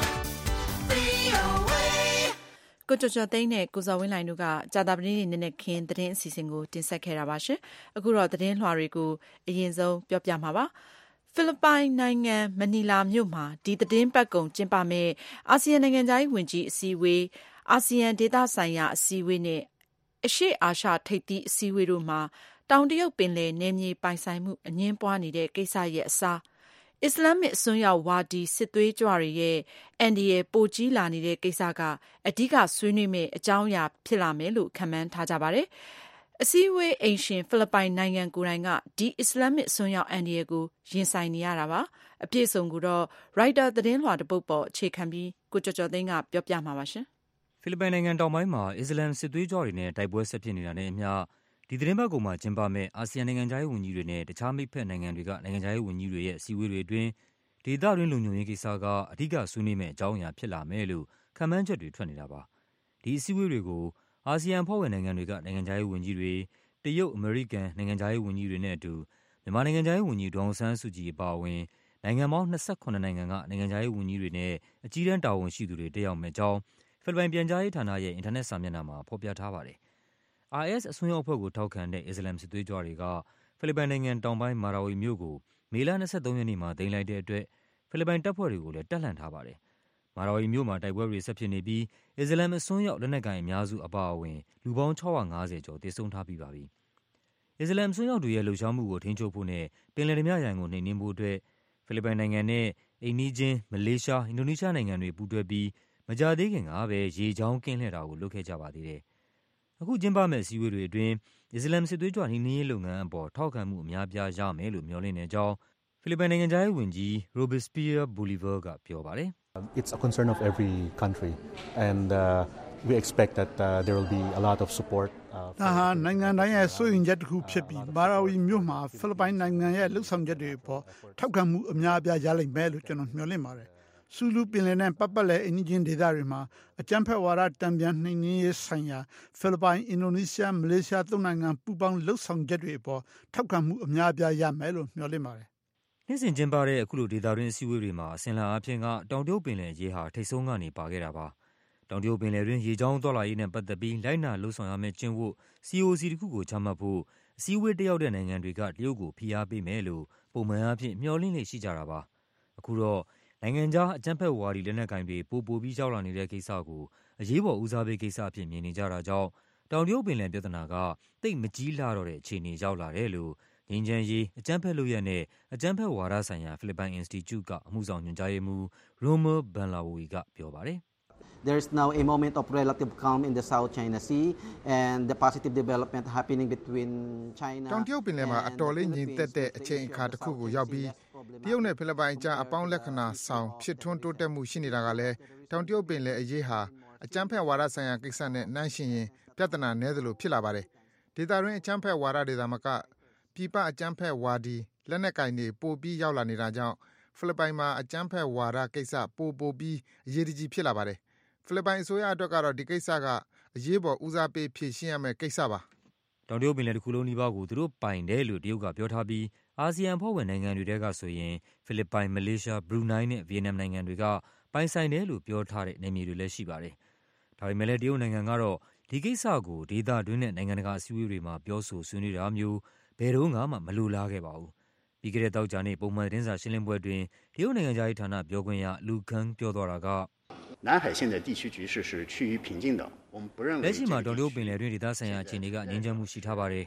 Speaker 2: VOA ကိုကျော်သိန်းနဲ့ကိုဇော်ဝင်းလှိုင်တို့ကကြာသပတေးနေ့နေ့ခင်းသတင်းအစီအစဉ်ကိုတင်ဆက်ခဲ့တာပါရှင်။အခုတော့သတင်းလွှာတွေကိုအရင်ဆုံးပြောပြမှာပါ။ဖိလစ်ပိုင်နိုင်ငံမနီလာမြို့မှာဒီသတင်းပတ်ကုန်ကျင်းပမဲ့အာဆီယံနိုင်ငံခြားရေးဝန်ကြီးအစည်းအဝေးအာဆီယံဒေသဆိုင်ရာအစည်းအဝေးနဲ့အရှေ့အာရှထိပ်သီးအစည်းအဝေးတို့မှာတောင်တရုတ်ပင်လယ်နယ်မြေပိုင်ဆိုင်မှုအငြင်းပွားနေတဲ့ကိစ္စရဲ့အစားအစ္စလာမစ်အစွန်းရောက်ဝါဒီစစ်သွေးကြွတွေရဲ့အန်ဒီရဲ့ပိုကြီးလာနေတဲ့ကိစ္စကအဓိကဆွေးနွေးမဲ့အကြောင်းအရာဖြစ်လာမယ်လို့ခန့်မှန်းထားကြပါတယ်။အစည်းအဝေးအိမ်ရှင်ဖိလစ်ပိုင်နိုင်ငံကိုယ်တိုင်ကဒီအစ္စလာမစ်အစွန်းရောက်အန်ဒီရဲ့ကိုရင်ဆိုင်နေရတာပါ။အပြည့်စုံကိုတော့ Reuters သတင်းလွှာတစ်ပုဒ်ပေါ်အခြေခံပြီးကိုကျော်သိန်းကပြောပြမှာပါရှင်
Speaker 3: ။ဖိလစ်ပိုင်နိုင်ငံတောင်ပိုင်းမှာအစ္စလာမ်စစ်သွေးကြွတွေနဲ့တိုက်ပွဲဆက်ဖြစ်နေတာနဲ့အမျှဒီသတင်းပတ်ကုန်မှာကျင်းပမဲ့အာဆီယံနိုင်ငံခြားရေးဝန်ကြီးတွေနဲ့တခြားမိတ်ဖက်နိုင်ငံတွေကနိုင်ငံခြားရေးဝန်ကြီးတွေရဲ့အစည်းအဝေးတွေအတွင်းဒေသတွင်းလုံခြုံရေးကိစ္စကအဓိကဆွေးနွေးမဲ့အကြောင်းအရာဖြစ်လာမယ်လို့ခန့်မှန်းချက်တွေထွက်နေတာပါ။ဒီအစည်းအဝေးတွေကိုအာဆီယံအဖွဲ့ဝင်နိုင်ငံတွေကနိုင်ငံခြားရေးဝန်ကြီးတွေတရုတ်အမေရိကန်နိုင်ငံခြားရေးဝန်ကြီးတွေနဲ့အတူမြန်မာနိုင်ငံခြားရေးဝန်ကြီးဒေါ်အောင်ဆန်းစုကြည်အပါအဝင်နိုင်ငံပေါင်း28နိုင်ငံကနိုင်ငံခြားရေးဝန်ကြီးတွေနဲ့အကြီးတန်းတာဝန်ရှိသူတွေတက်ရောက်မယ့်အကြောင်းဖိလစ်ပိုင်ပြန်ကြားရေးဌာနရဲ့အင်တာနက်စာမျက်နှာမှာဖော်ပြထားပါတယ်။ IS အစွန်းရောက်အဖွဲ့ကိုထောက်ခံတဲ့အစ္စလာမ်စစ်သွေးကြွတွေကဖိလစ်ပိုင်နိုင်ငံတောင်ပိုင်းမာရာဝီမြို့ကိုမေလ23ရက်နေ့မှာသိမ်းလိုက်တဲ့အတွက်ဖိလစ်ပိုင်တပ်ဖွဲ့တွေကိုလည်းတပ်လှန့်ထားပါတယ်။မာရာဝီမြို့မှာတိုက်ပွဲတွေဆက်ဖြစ်နေပြီးအစ္စလာမ်အစွန်းရောက်လက်နက်ကိုင်အများစုအပါအဝင်လူပေါင်း650ကျော်သေဆုံးထားပြီးပါပြီ။အစ္စလာမ်အစွန်းရောက်တွေရဲ့လှုပ်ရှားမှုကိုထိန်းချုပ်ဖို့နဲ့ပင်လယ်ဓမြရန်ကိုနှိမ်နင်းဖို့အတွက်ဖိလစ်ပိုင်နိုင်ငံနဲ့အိမ်နီးချင်းမလေးရှား၊အင်ဒိုနီးရှားနိုင်ငံတွေပူးတွဲပြီးမကြာသေးခင်ကပဲရေကြောင်းကင်းလှည့်တာကိုလုပ်ခဲ့ကြပါသေးတယ်။အခုကျင်းပမယ့်အစည်းအဝေးတွေအတွင်းအစ္စလာမ်စစ်သွေးကြွနှိမ်နင်းရေးလုပ်ငန်းအပေါ်ထောက်ခံမှုအများအပြားရမယ်လို့မျှော်လင့်တဲ့အကြောင်းဖိလစ်ပိုင်နိုင်ငံခြားရေးဝန်ကြီး Robespierre Bolivar ကပြောပါတယ်
Speaker 6: ။ It's a concern of every country and we expect that there will be a lot of support.
Speaker 7: ဒါဟာနိုင်ငံတိုင်းရဲ့စိုးရိမ်ချက်တစ်ခုဖြစ်ပြီးမာရာဝီမြို့မှာဖိလစ်ပိုင်နိုင်ငံရဲ့လှုပ်ဆောင်ချက်တွေအပေါ်ထောက်ခံမှုအများအပြားရလိမ့်မယ်လို့ကျွန်တော်မျှော်လင့်ပါတယ်။ဆူလူပင်လယ်နဲ့ပတ်ပတ်လည်အင်ဒီဂျင်ဒေသတွေမှာအကြမ်းဖက်ဝါဒတံပြန်နှိမ်နင်းရေးဆိုင်ရာဖိလစ်ပိုင်၊အင်ဒိုနီးရှား၊မလေးရှားသုံးနိုင်ငံပူးပေါင်းလှုပ်ဆောင်ချက်တွေအပေါ်ထောက်ခံမှုအများအပြားရမယ်လို့မျှော်လင့်ပါတယ်
Speaker 3: ။နှစ်စဉ်ကျင်းပတဲ့အခုလိုဒေသတွင်းအစည်းအဝေးတွေမှာအစဉ်လာအားဖြင့်ကတောင်တရုတ်ပင်လယ်ရေးဟာထိပ်ဆုံးကနေပါခဲ့တာပါ။တောင်တရုတ်ပင်လယ်တွင်ရေကြောင်းသွားလာရေးနဲ့ပတ်သက်ပြီးလိုက်နာလုပ်ဆောင်ရမယ့်ကျင့်ဝတ် COC တစ်ခုကိုချမှတ်ဖို့အစည်းအဝေးတက်ရောက်တဲ့နိုင်ငံတွေကတရုတ်ကိုဖိအားပေးမယ်လို့ပုံမှန်အားဖြင့်မျှော်လင့်လေ့ရှိကြတာပါ။အခုတော့နိုင်ငံခြားအကြမ်းဖက်ဝါဒီလက်နက်ကိုင်တွေပိုပြီးရောက်လာနေတဲ့ကိစ္စကိုအရေးပေါ်ဦးစားပေးကိစ္စအဖြစ်မြင်နေကြတာကြောင့်တောင်တရုတ်ပင်လယ်ပြဿနာကသိပ်မကြီးလာတော့တဲ့အခြေအနေရောက်လာတယ်လို့ငြိမ်းချမ်းရေးအကြမ်းဖက်လုပ်ရပ်နဲ့အကြမ်းဖက်ဝါဒဆိုင်ရာဖိလစ်ပိုင် Institute ကအမှုဆောင်ညွှန်ကြားရေးမှူး Rommel Banlaoi ကပြောပါတယ်။
Speaker 8: There is now a moment of relative calm in the South China Sea and the positive development happening between China
Speaker 4: တောင်တရုတ်ပင်လယ်မှာအတော်လေးငြိမ်သက်တဲ့အချိန်အခါတစ်ခုကိုရောက်ပြီးတရုတ်နဲ့ဖိလစ်ပိုင်ကြားအပေါင်းလက္ခဏာဆောင်ဖြစ်ထွန်းတိုးတက်မှုရှိနေတာကလည်းတောင်တရုတ်ပင်လယ်အရေးဟာအကြမ်းဖက်ဝါဒဆိုင်ရာကိစ္စနဲ့နှိုင်းယှဉ်ရင်ပြဿနာနည်းသလိုဖြစ်လာပါတယ်။ဒေသတွင်းအကြမ်းဖက်ဝါဒတွေသာမကပြည်ပအကြမ်းဖက်ဝါဒီလက်နက်ကင်တွေပိုပြီးရောက်လာနေတာကြောင့်ဖိလစ်ပိုင်မှာအကြမ်းဖက်ဝါဒကိစ္စပိုပြီးအရေးကြီးဖြစ်လာပါတယ်။ဖိလစ်ပိုင်အစိုးရအတွက်ကတော့ဒီကိစ္စကအရေးပေါ်ဦးစားပေးဖြေရှင်းရမယ့်ကိစ္စပါ
Speaker 3: ။တောင်တရုတ်ပင်လယ်တစ်ခုလုံးနီးပါးကိုသူတို့ပိုင်တယ်လို့တရုတ်ကပြောထားပြီးအာဆီယံအဖွဲ့ဝင်နိုင်ငံတွေထဲကဆိုရင်ဖိလစ်ပိုင်၊မလေးရှား၊ဘရူနိုင်းနဲ့ဗီယက်နမ်နိုင်ငံတွေကပိုင်ဆိုင်တယ်လို့ပြောထားတဲ့နယ်မြေတွေလည်းရှိပါတယ်။ဒါပေမဲ့လည်းတရုတ်နိုင်ငံကတော့ဒီကိစ္စကိုဒေသတွင်းနဲ့နိုင်ငံတကာအစည်းအဝေးတွေမှာပြောဆိုဆွေးနွေးတာမျိုးဘယ်တော့မှမလိုလားခဲ့ပါဘူး။ပြီးခဲ့တဲ့သောကြာနေ့ပုံမှန်သတင်းစာရှင်းလင်းပွဲအတွင်းတရုတ်နိုင်ငံခြားရေးဌာနပြောခွင့်ရလူခန်းပြောသွားတာက
Speaker 9: 南海现在地区局势是趋于平静的，我们不认为
Speaker 3: လက်ရှိမှာတောင်တရုတ်ပင်လယ်တွင်းဒေသဆိုင်ရာအခြေအနေကငြိမ်းချမ်းမှုရှိထားပါတယ်။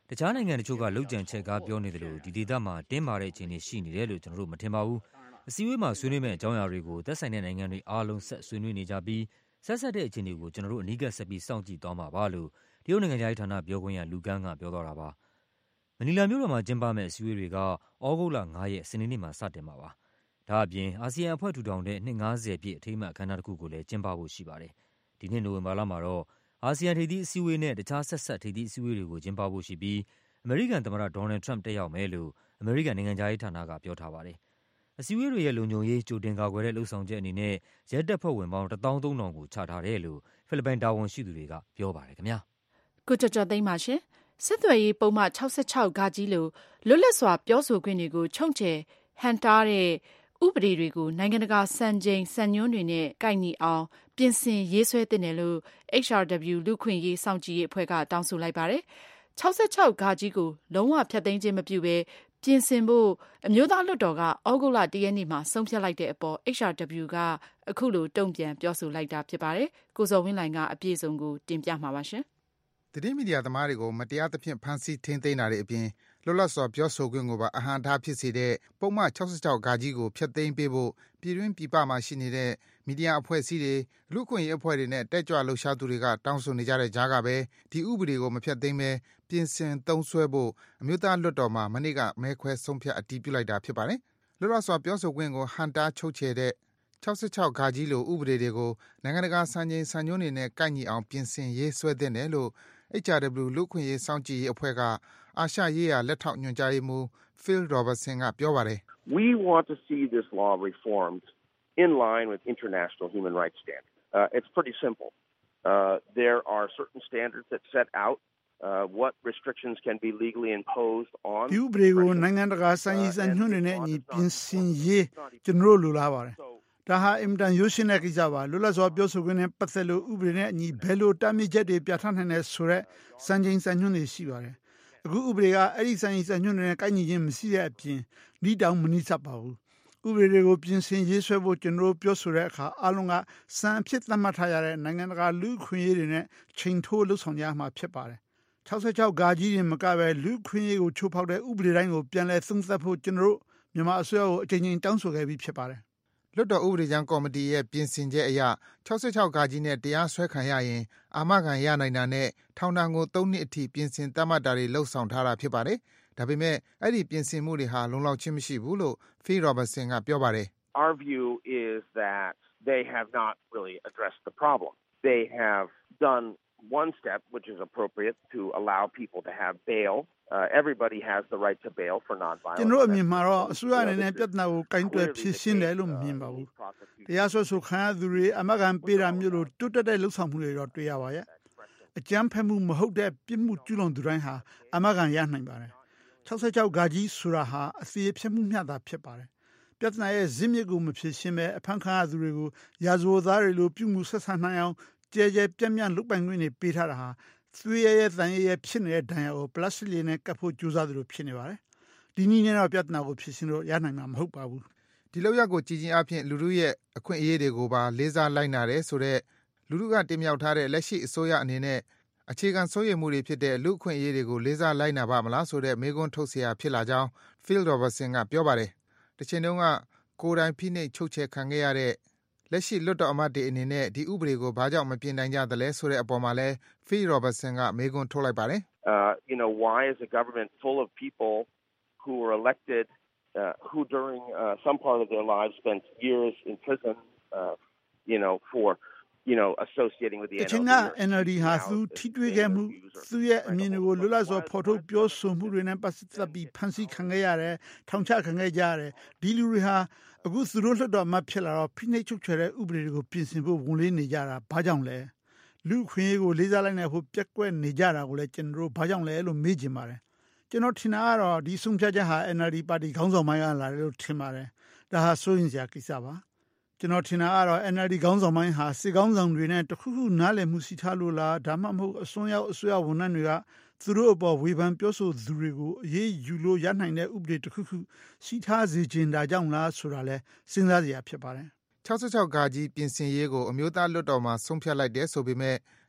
Speaker 3: တခြားနိုင်ငံတချို့ကလုပ်ကြံချက်ကားပြောနေတယ်လို့ဒီဒေသမှာတင်းမာတဲ့အခြေအနေရှိနေတယ်လို့ကျွန်တော်တို့မထင်ပါဘူးအစည်းအဝေးမှာဆွေးနွေးမယ့်အကြောင်းအရာတွေကိုသက်ဆိုင်တဲ့နိုင်ငံတွေအားလုံးဆက်ဆွေးနွေးနေကြပြီးဆက်တဲ့အခြေအနေကိုကျွန်တော်တို့အနီးကပ်ဆက်ပြီးစောင့်ကြည့်သွားမှာပါလို့တရုတ်နိုင်ငံသားဌာနပြောခွင့်ရလူကန်းကပြောသွားတာပါမနီလာမြို့တော်မှာကျင်းပမယ့်အစည်းအဝေးတွေကဩဂုတ်လ9ရက်စနေနေ့မှာစတင်မှာပါဒါအပြင်အာဆီယံအဖွဲ့ထူထောင်တဲ့နှစ်90ပြည့်အထိမ်းအမှတ်အခမ်းအနားတစ်ခုကိုလည်းကျင်းပဖို့ရှိပါတယ်ဒီနှစ်နိုဝင်ဘာလမှာတော့အာဆီယံထိပ်သီးအစည်းအဝေးနဲ့တခြားဆက်ထိပ်သီးအစည်းအဝေးတွေကိုကျင်းပဖို့ရှိပြီးအမေရိကန်သမ္မတဒေါ်နယ်ထရမ့်တက်ရောက်မယ်လို့အမေရိကန်နိုင်ငံသားဌာနကပြောထားပါတယ်အစည်းအဝေးတွေရဲ့လုံခြုံရေးကြိုတင်ကာကွယ်တဲ့လှုပ်ဆောင်ချက်အနေနဲ့ရဲတပ်ဖွဲ့ဝင်ပေါင်း13000ကိုချထားတယ်လို့ဖိလစ်ပိုင်တာဝန်ရှိသူတွေကပြောပါတယ်ခင်ဗျာ
Speaker 2: ကိုကြကြသိမ်းပါရှင်စစ်သွေးရေးပုံမှန်66ဂါကြီးလို့လွတ်လပ်စွာပြောဆိုခွင့်တွေကိုချုပ်ချယ်ဟန်တားတဲ့ဥပဒေတွေကိုနိုင်ငံတကာစံချိန်စံညွှန်းတွေနဲ့ကိုက်ညီအောင်ပြင်ဆင်ရေးဆွဲသင့်တယ်လို့ HRW လူ့ခွင့်ရေးစောင့်ကြည့်ရေးအဖွဲ့ကတောင်းဆိုလိုက်ပါတယ်66ဂါကြီးကိုလုံးဝဖျက်သိမ်းခြင်းမပြုဘဲပြင်ဆင်ဖို့အမျိုးသားလွှတ်တော်ကဩဂုတ်လ1ရက်နေ့မှာဆုံးဖြတ်လိုက်တဲ့အပေါ် HRW ကအခုလိုတုံ့ပြန်ပြောဆိုလိုက်တာဖြစ်ပါတယ်ကိုဇော်ဝင်းလှိုင်ကအပြည့်စုံကိုတင်ပြမှာပါရှင်
Speaker 4: သတင်းမီဒီယာသမားတွေကိုမတရားသဖြင့်ဖမ်းဆီးထိန်းသိမ်းတာတွေအပြင်လွတ်လပ်စွာပြောဆိုခွင့်ကိုပါအဟန့်အတားဖြစ်စေတဲ့ပုံမှန်66ဂါကြီးကိုဖျက်သိမ်းပေးဖို့ပြည်တွင်းပြည်ပမှာရှိနေတဲ့မီဒီယာအဖွဲ့အစည်းတွေလူ့အခွင့်အရေးအဖွဲ့တွေနဲ့တက်ကြွလှုပ်ရှားသူတွေကတောင်းဆိုနေကြတဲ့ကြားကပဲဒီဥပဒေကိုမဖျက်သိမ်းဘဲပြင်ဆင်သုံးစွဲဖို့အမျိုးသားလွှတ်တော်မှာမနေ့ကမဲခွဲဆုံးဖြတ်အတည်ပြုလိုက်တာဖြစ်ပါတယ်။လွတ်လပ်စွာပြောဆိုခွင့်ကိုဟန့်တားချုပ်ချယ်တဲ့66ဂါကြီးလိုဥပဒေတွေကိုနိုင်ငံတကာစံချိန်စံညွှန်းတွေနဲ့ကိုက်ညီအောင်ပြင်ဆင်ရေးဆွဲသင့်တယ်လို့ HRW လူ့အခွင့်အရေးစောင့်ကြည့်ရေးအဖွဲ့ကအာရှရေးရာလက်ထောက်ညွှန်ကြားရေးမှူး Phil Robertson ကပြောပါတယ်။
Speaker 1: We want to see this law reformed in line with international human rights standards. It's pretty simple. There are certain standards that set out what restrictions can be legally imposed on
Speaker 7: ဒီဥပဒေကိုနိုင်ငံတကာစံရည်စံညွှန်းတွေနဲ့အညီပြင်ဆင်ရေးကျွန်တော်တို့လိုလားပါတယ်ဒါဟာအင်တန်ရိုးရှင်းတဲ့ကိစ္စပါလွတ်လပ်စွာပြောဆိုခွင့်နဲ့ပတ်သက်လို့ဥပဒေနဲ့အညီဘယ်လိုတားမြစ်ချက်တွေပြဋ္ဌာန်းနိုင်တဲ့ဆိုတဲ့စံချိန်စံညွှန်းတွေရှိပါတယ်အခုဥပဒေကအဲ့ဒီစံချိန်စံညွှန်းတွေနဲ့ကိုက်ညီခြင်းမရှိတဲ့အပြင်ဤတောင်မနိစ္စပါဘူးဥပဒေတွေကိုပြင်ဆင်ရေးဆွဲဖို့ကျွန်တော်ပြောဆိုတဲ့အခါအလုံးကစံအဖြစ်သတ်မှတ်ထားရတဲ့နိုင်ငံတကာလူ့အခွင့်အရေးတွေနဲ့ချိန်ထိုးလှုပ်ဆောင်ကြမှာဖြစ်ပါတယ်66ဂါကြီးရင်မကပဲလူ့ခွင့်ရေးကိုချိုးဖောက်တဲ့ဥပဒေတိုင်းကိုပြန်လည်သုံးသပ်ဖို့ကျွန်တော်မြန်မာအစိုးရကိုအကြိမ်ကြိမ်တောင်းဆိုခဲ့ပြီးဖြစ်ပါတယ်
Speaker 4: လွှတ်တော်ဥပဒေကြမ်းကော်မတီရဲ့ပြင်ဆင်ချက်အရ66ဂါကြီးနဲ့တရားစွဲခံရရင်အာမခံရနိုင်တာနဲ့ထောင်ဒဏ်ကို3နှစ်အထိပြင်ဆင်သတ်မှတ်တာတွေလှုပ်ဆောင်ထားတာဖြစ်ပါတယ်။ဒါပေမဲ့အဲ့ဒီပြင်ဆင်မှုတွေဟာလုံလောက်ခြင်းမရှိဘူးလို့ Phil Robertson ကပြောပါတယ်။
Speaker 1: Our view is that they have not really addressed the problem. They have done one step which is appropriate to allow people to have bail. Everybody has the right to bail for non-violent.
Speaker 7: ကျွန်တော်အမြင်မှာတော့အစိုးရအနေနဲ့ပြဿနာကိုကင်တွယ်ဖြေရှင်းတယ်လို့မမြင်ပါဘူး။တရားစွဲဆိုခံရသူတွေအမကန်ပေးတာမျိုးလို့တွတ်တက်တဲ့လှုပ်ဆောင်မှုတွေတော့တွေ့ရပါရဲ့။အကြမ်းဖက်မှုမဟုတ်တဲ့ပြစ်မှုကျူးလွန်သူတိုင်းဟာအမကန်ရနိုင်ပါတယ်။66ဂါကြီးဆိုတာဟာအစီအဖြစ်မှုမျှတာဖြစ်ပါတယ်။ပြဿနာရဲ့ဇစ်မြစ်ကိုမဖြေရှင်းပဲအဖမ်းခံရသူတွေကိုရာဇဝတ်သားတွေလိုပြုမှုဆက်ဆံနိုင်အောင်ကြဲကြဲပြန့်ပြန့်လုပ်ပိုင်ခွင့်တွေပေးထားတာဟာသွေးရဲတန်ရဲဖြစ်နေတဲ့ဒဏ်ရာကိုပလတ်စတစ်လေးနဲ့ကပ်ဖို့ကြိုးစားသလိုဖြစ်နေပါတယ်။ဒီနည်းနဲ့တော့ပြဿနာကိုဖြေရှင်းလို့ရနိုင်မှာမဟုတ်ပါဘူး
Speaker 4: ။ဒီလောက်ရကိုကြည်ချင်းအဖြစ်လူလူရဲ့အခွင့်အရေးတွေကိုပါလေးစားလိုက်နာတယ်ဆိုတော့လူလူကတင်မြှောက်ထားတဲ့လက်ရှိအစိုးရအနေနဲ့အခြေခံစိုးရိမ်မှုတွေဖြစ်တဲ့လူ့အခွင့်အရေးတွေကိုလေးစားလိုက်နာပါမလားဆိုတဲ့မေးခွန်းထုတ်เสียဖြစ်လာကြောင်း Phil Robertson ကပြောပါတယ်။တစ်ချိန်တုန်းကကိုယ်တိုင်ဖိနှိပ်ချုပ်ချယ်ခံခဲ့ရတဲ့လက်ရှိလွတ်တော်အမတ်တွေအနေနဲ့ဒီဥပဒေကိုဘာကြောင့်မပြင်နိုင်ကြသလဲဆိုတဲ့အပေါ်မှာလဲ Phil Robertson ကမေးခွန်းထုတ်လိုက်ပါတယ်
Speaker 1: ။ why is a government full of people who were elected who during some part of their lives spent years in prison for associating with the NLD
Speaker 7: တချင်က NLD ဟာသူထိတွေ့ခဲ့မှုသူရဲ့အမြင်တွေကိုလွတ်လပ်စွာဖော်ထုတ်ပြောဆိုမှုတွေနဲ့ပတ်သက်ပြီးဖန်ဆီးခံခဲ့ရတယ်ထောင်ချခံခဲ့ကြရတယ်ဒီလူတွေဟာအခုသူတို့လွှတ်တော်မှဖြစ်လာတော့ဖိနှိပ်ချုပ်ချယ်တဲ့ဥပဒေတွေကိုပြင်ဆင်ဖို့ဝန်လေးနေကြတာဘာကြောင့်လဲလူခွင့်ရေးကိုလေးစားလိုက်နိုင်ဖို့ပြက်ကွက်နေကြတာကိုလည်းကျွန်တော်တို့ဘာကြောင့်လဲလို့မေးချင်ပါတယ်ကျွန်တော်ထင်တာကတော့ဒီဆုံးဖြတ်ချက်ဟာ NLD ပါတီခေါင်းဆောင်ပိုင်းကလာတယ်လို့ထင်ပါတယ်ဒါဟာစိုးရင်စရာကိစ္စပါကျွန်တော်ထင်တာကတော့ NLD ခေါင်းဆောင်ပိုင်းဟာစစ်ခေါင်းဆောင်တွေနဲ့တခုခုနားလည်မှုရှိထားလို့လားဒါမှမဟုတ်အစွန်းရောက်အစိုးရဝန်ထမ်းတွေကသူတို့အပေါ်ဝေဖန်ပြောဆိုသူတွေကိုအေးအေးယူလို့ရနိုင်တဲ့ဥပဒေတခုခုရှိထားစေချင်တာကြောင့်လားဆိုတာလဲစဉ်းစားစရာဖြစ်ပါတယ်
Speaker 4: 66ဂါကြီးပြင်ဆင်ရေးကိုအမျိုးသားလွှတ်တော်မှာဆုံးဖြတ်လိုက်တယ်ဆိုပေမဲ့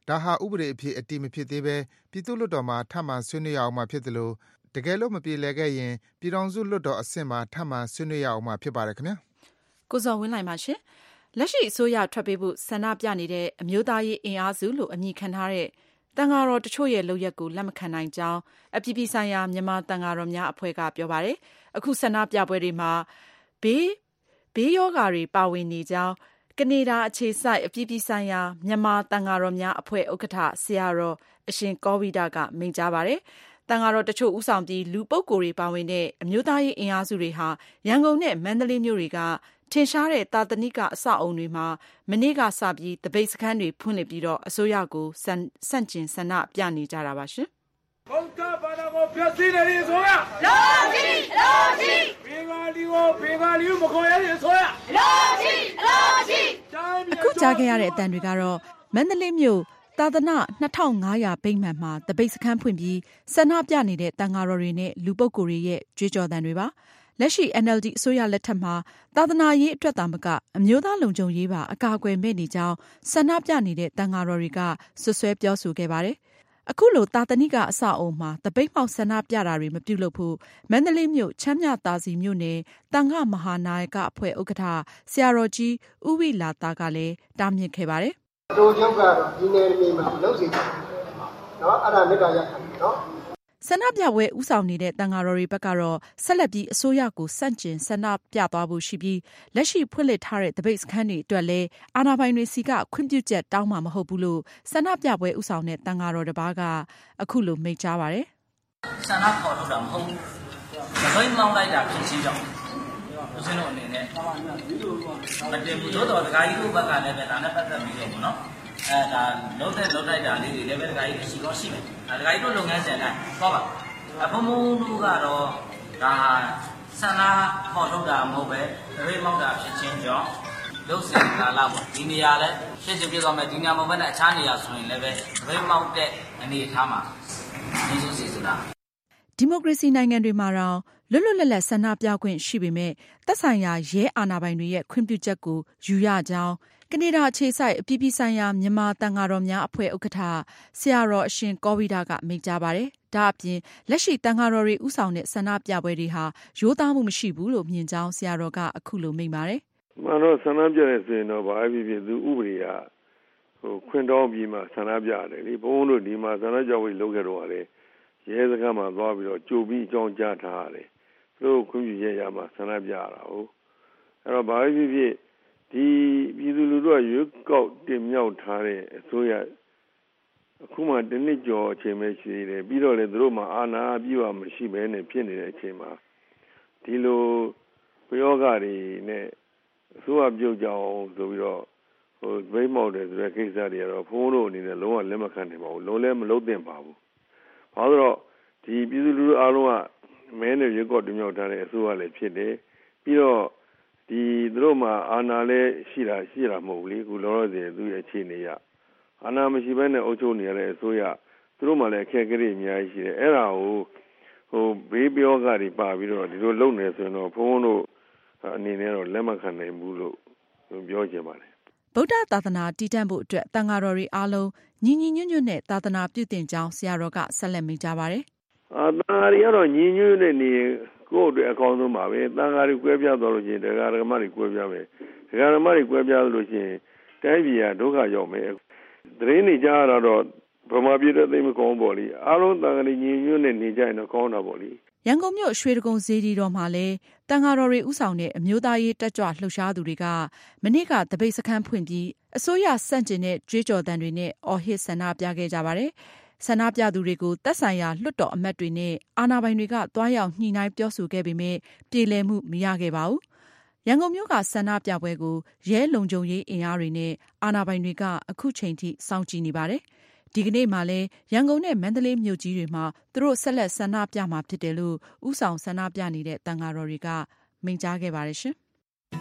Speaker 4: ဒါဟာဥပဒေအဖြစ်အတည်မဖြစ်သေးဘဲပြည်သူ့လွှတ်တော်မှာထပ်မံဆွေးနွေးရအောင်မှာဖြစ်တယ်လို့တကယ်လို့မပြေလည်ခဲ့ရင်ပြည်ထောင်စုလွှတ်တော်အဆင့်မှာထပ်မံဆွေးနွေးရအောင်မှာဖြစ်ပါတယ်ခင်ဗျာ
Speaker 2: ကိုစောဝင်းလိုက်ပါရှင်လက်ရှိအစိုးရထွက်ပေးဖို့ဆန္ဒပြနေတဲ့အမျိုးသားရေးအင်အားစုလို့အမည်ခံထားတဲ့တန်ဃာတော်တချို့ရဲ့လုပ်ရက်ကိုလက်မခံနိုင်ကြောင်းအပြည်ပြည်ဆိုင်ရာမြန်မာတန်ဃာတော်များအဖွဲ့ကပြောပါတယ်အခုဆန္ဒပြပွဲတွေမှာဘေးရောဂါတွေပါဝင်နေကြောင်းကနေဒါအခြေစိုက်အပြည်ပြည်ဆိုင်ရာမြန်မာတန်ဃာတော်များအဖွဲ့ဥက္ကဋ္ဌဆရာတော်အရှင်ကောဝိဒကမိန့်ကြားပါတယ်တန်ဃာတော်တချို့ဦးဆောင်ပြီးလူပုဂ္ဂိုလ်တွေပါဝင်တဲ့အမျိုးသားရေးအင်အားစုတွေဟာရန်ကုန်နဲ့မန္တလေးမြို့တွေကထင်ရှားတဲ့သာသနိကအဆောက်အုံတွေမှာမနေ့ကစပြီးတပိတ်စခန်းတွေဖွင့်လှစ်ပြီးတော့အစိုးရကိုဆန့်ကျင်ဆန္ဒပြနေကြတာပါရှင်
Speaker 10: ဘုရားဘာသာကိုဖျက်ဆီးနေတယ်ဆိုရလောရှိဘေဂါလီကိုမခေါ်ရရင်ဆိုရလောရှိ
Speaker 2: အခုကြားခဲ့ရတဲ့အတန်တွေကတော့မန္တလေးမြို့သာသနာ2500ဗိမ္မာန်မှာတပိတ်စခန်းဖွင့်ပြီးဆန္ဒပြနေတဲ့တန်ဃာတော်တွေနဲ့လူပုဂ္ဂိုလ်တွေရဲ့ကြွေးကြော်သံတွေပါလက်ရှိ NLD အစိုးရလက်ထက်မှာသာသနာရေးအတွက်သာမကအမျိုးသားလုံခြုံရေးပါအကာအကွယ်မဲ့နေကြောင်းဆန္ဒပြနေတဲ့တန်ဃာတော်တွေကဆွဆွဲပြောဆိုခဲ့ပါတယ်အခုလိုသာသနိကအဆောက်အုံမှာတပိတ်မှောက်ဆန္ဒပြတာတွေမပြုလုပ်ဖို့မန္တလေးမြို့ချမ်းမြသာစီမြို့နယ်တန်ခမဟာနာယကအဖွဲ့ဥက္ကဋ္ဌဆရာတော်ကြီးဦးဝိလာတာကလည်းတားမြစ်ခဲ့ပါတယ်
Speaker 11: ။တို့ချုပ်ကတော့ဒီနယ်မြေမှာလုပ်စီတယ်။နော်အဲ့ဒါမေတ္တာရပ်ခံနော်
Speaker 2: ဆန္ဒပြပွဲဦးဆောင်နေတဲ့တန်ဃာတော်တွေဘက်ကတော့ဆက်လက်ပြီးအစိုးရကိုဆန့်ကျင်ဆန္ဒပြသွားဖို့ရှိပြီးလက်ရှိဖွင့်လှစ်ထားတဲ့တပိတ်စခန်းတွေအတွက်လည်းအာဏာပိုင်တွေစီကခွင့်ပြုချက်တောင်းမှာမဟုတ်ဘူးလို့ဆန္ဒပြပွဲဦးဆောင်တဲ့တန်ဃာတော်တစ်ပါးကအခုလိုမိန့်ကြားပါတယ်
Speaker 12: ။ဆန္ဒခေါ်ထုတ်တာမဟုတ်ဘူး။ဘယ်မှောင်းလိုက်တာဖြစ်ချင်းကြောင့်ဦးဇင်းတို့အနေနဲ့မတင်ဘူးတော့တခါကြီးတို့ဘက်ကလည်းဒါနဲ့ပတ်သက်ပြီးတော့ပေါ့နော်။ဒါလုံးတဲ့လုံးလိုက်တာလေးတွေလည်းပဲတခါကြီးရှိတော့ရှိမယ်။တခါကြီးတို့လုပ်ငန်းစဉ်တိုင်းသွားပါဘုံဘုံတို့ကတော့ဒါဆန္ဒခေါ်ထုတ်တာမဟုတ်ပဲတပိတ်မောက်တာဖြစ်ချင်းကြောင့်လုံးစင်လာလာပေါ့ဒီနေရာလဲရှင်းရှင်းပြသွားမယ်ဒီနေရာမဟုတ်ဘဲအခြားနေရာဆိုရင်လည်းပဲတပိတ်မောက်တဲ့အနေအထားမှာဒီလိုစီဆိုတာ
Speaker 2: ဒီမိုကရေစီနိုင်ငံတွေမှာတော့လွတ်လွတ်လပ်လပ်ဆန္ဒပြခွင့်ရှိပေမဲ့သက်ဆိုင်ရာရဲအာဏာပိုင်တွေရဲ့ခွင့်ပြုချက်ကိုယူရကြောင်းကနေဒါအခြေစိုက်အပြည်ပြည်ဆိုင်ရာမြန်မာတန်ဃာတော်များအဖွဲ့ဥက္ကဋ္ဌဆရာတော်အရှင်ကောဝိဒကမိန့်ကြားပါတယ်။ဒါအပြင်လက်ရှိတန်ဃာတော်တွေဦးဆောင်တဲ့ဆန္ဒပြပွဲတွေဟာရိုးသားမှုမရှိဘူးလို့မြင်ကြောင်းဆရာတော်ကအခုလိုမိန့်ပါတယ်
Speaker 13: ။မှန်တော့ဆန္ဒပြတဲ့ဆိုရင်တော့ဘာဖြစ်သူဥပဒေကခွင့်တောင်းပြီးမှဆန္ဒပြတယ်လေဘုန်းတို့ဒီမှာဆန္ဒပြပွဲလုပ်ခဲ့တော့ရတယ်ရဲစခန်းမှာသွားပြီးတော့ကြိုပြီးအကြောင်းကြားထားရတယ်။သူတို့ခွင့်ပြုရရမှဆန္ဒပြရတာဟုတ်။အဲ့တော့ဘာဖြစ်ဒီပြည်သူလူထုကရွေးကောက်တင်မြှောက်ထားတဲ့အစိုးရအခုမှတနစ်ကျော်အချိန်ပဲရှိသေးတယ်ပြီးတော့လေသူတို့မှာအာဏာပြည့်ဝမရှိဘဲနဲ့ဖြစ်နေတဲ့အချိန်မှာဒီလိုယောဂတွေနဲ့အစိုးရပြုတ်ကြအောင်ဆိုပြီးတော့ဗိမ်းမောက်တယ်ဆိုတဲ့ကိစ္စတွေကတော့ဘုန်းတို့အနေနဲ့လုံးဝလက်မခံနိုင်ပါဘူးလုံးလည်းမလုံးသင့်ပါဘူး။ဘာလို့တော့ဒီပြည်သူလူထုအားလုံးကမဲနဲ့ရွေးကောက်တင်မြှောက်ထားတဲ့အစိုးရလည်းဖြစ်တယ်ပြီးတော့သူတို့မှာအာဏာလည်းရှိတာမဟုတ်ဘူးလေခုလောလောဆယ်သူ့ရဲ့အခြေအနေရအာဏာမရှိဘဲနဲ့အုပ်ချုပ်နေရတဲ့အစိုးရသူတို့မှလည်းအခက်အခဲတွေအများကြီးရှိတယ်အဲ့ဒါကိုဘေးပြောကတွေပါပြီးတော့ဒီလိုလုပ်နေဆိုရင်တော့ဘုန်းတို့အနေနဲ့တော့လက်မခံနိုင်ဘူးလို့ပြောချင်ပါတယ်
Speaker 2: ဗုဒ္ဓသာသနာတည်တံ့ဖို့အတွက်တန်ဃာတော်တွေအားလုံးညီညီညွတ်ညွတ်နဲ့သာသနာပြုတင်ကြောင်းဆရာတော်ကဆက်လက်မိန့်ကြားပါတယ်
Speaker 13: သာသနာတွေကတော့ညီညွတ်တဲ့နေကိုယ့်အတွက်အကောင်းဆုံးပါပဲတန်ဃာတွေကွဲပြားသွားလို့ရှိရင်တရားဓမ္မတွေကွဲပြားမယ်တရားဓမ္မတွေကွဲပြားလို့ရှိရင်တိုင်းပြည်ကဒုက္ခရောက်မယ်သတင်းတွေကြားရတော့ဗမာပြည်တဲ့သိမကောင်းပေါ့လေအားလုံးတန်ဃာတွေညီညွတ်နဲ့နေကြရင်တော့ကောင်းတာပေါ့လေ
Speaker 2: ရန်ကုန်မြို့ရွှေတကုံစေတီတော်မှာလည်းတန်ဃာတော်တွေဥဆောင်တဲ့အမျိုးသားရေးတက်ကြွလှုပ်ရှားသူတွေကမနေ့ကတပိတ်စခန်းဖွင့်ပြီးအစိုးရစန့်ကျင်တဲ့ကြွေးကြော်သံတွေနဲ့အော်ဟစ်ဆန္ဒပြခဲ့ကြပါတယ်ဆန္ဒပြသူတွေကိုသက်ဆိုင်ရာလွှတ်တော်အမတ်တွေနဲ့အာဏာပိုင်တွေကတွားရောက်ညှိနှိုင်းပြောဆိုခဲ့ပေမဲ့ပြေလည်မှုမရခဲ့ပါဘူး။ရန်ကုန်မြို့ကဆန္ဒပြပွဲကိုရဲလုံခြုံရေးအင်အားတွေနဲ့အာဏာပိုင်တွေကအခုချိန်ထိစောင့်ကြည့်နေပါတယ်။ဒီကနေ့မှလည်းရန်ကုန်နဲ့မန္တလေးမြို့ကြီးတွေမှာသူတို့ဆက်လက်ဆန္ဒပြမှာဖြစ်တယ်လို့ဥဆောင်ဆန္ဒပြနေတဲ့တန်ဃာတော်တွေကမိန့်ကြားခဲ့ပါတယ်ရှင်။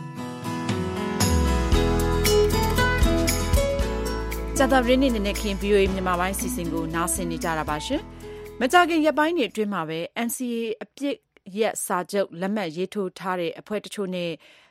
Speaker 2: ကြာသပတေးနေ့နဲ့ခင် VOA မြန်မာပိုင်းစီစဉ်ကိုနားဆင်နေကြတာပါရှင်။မကြာခင်ရက်ပိုင်းတွေအတွင်းမှာပဲ NCA အပြစ်ရက်စာချုပ်လက်မှတ်ရေးထိုးထားတဲ့အဖွဲ့တချို့နဲ့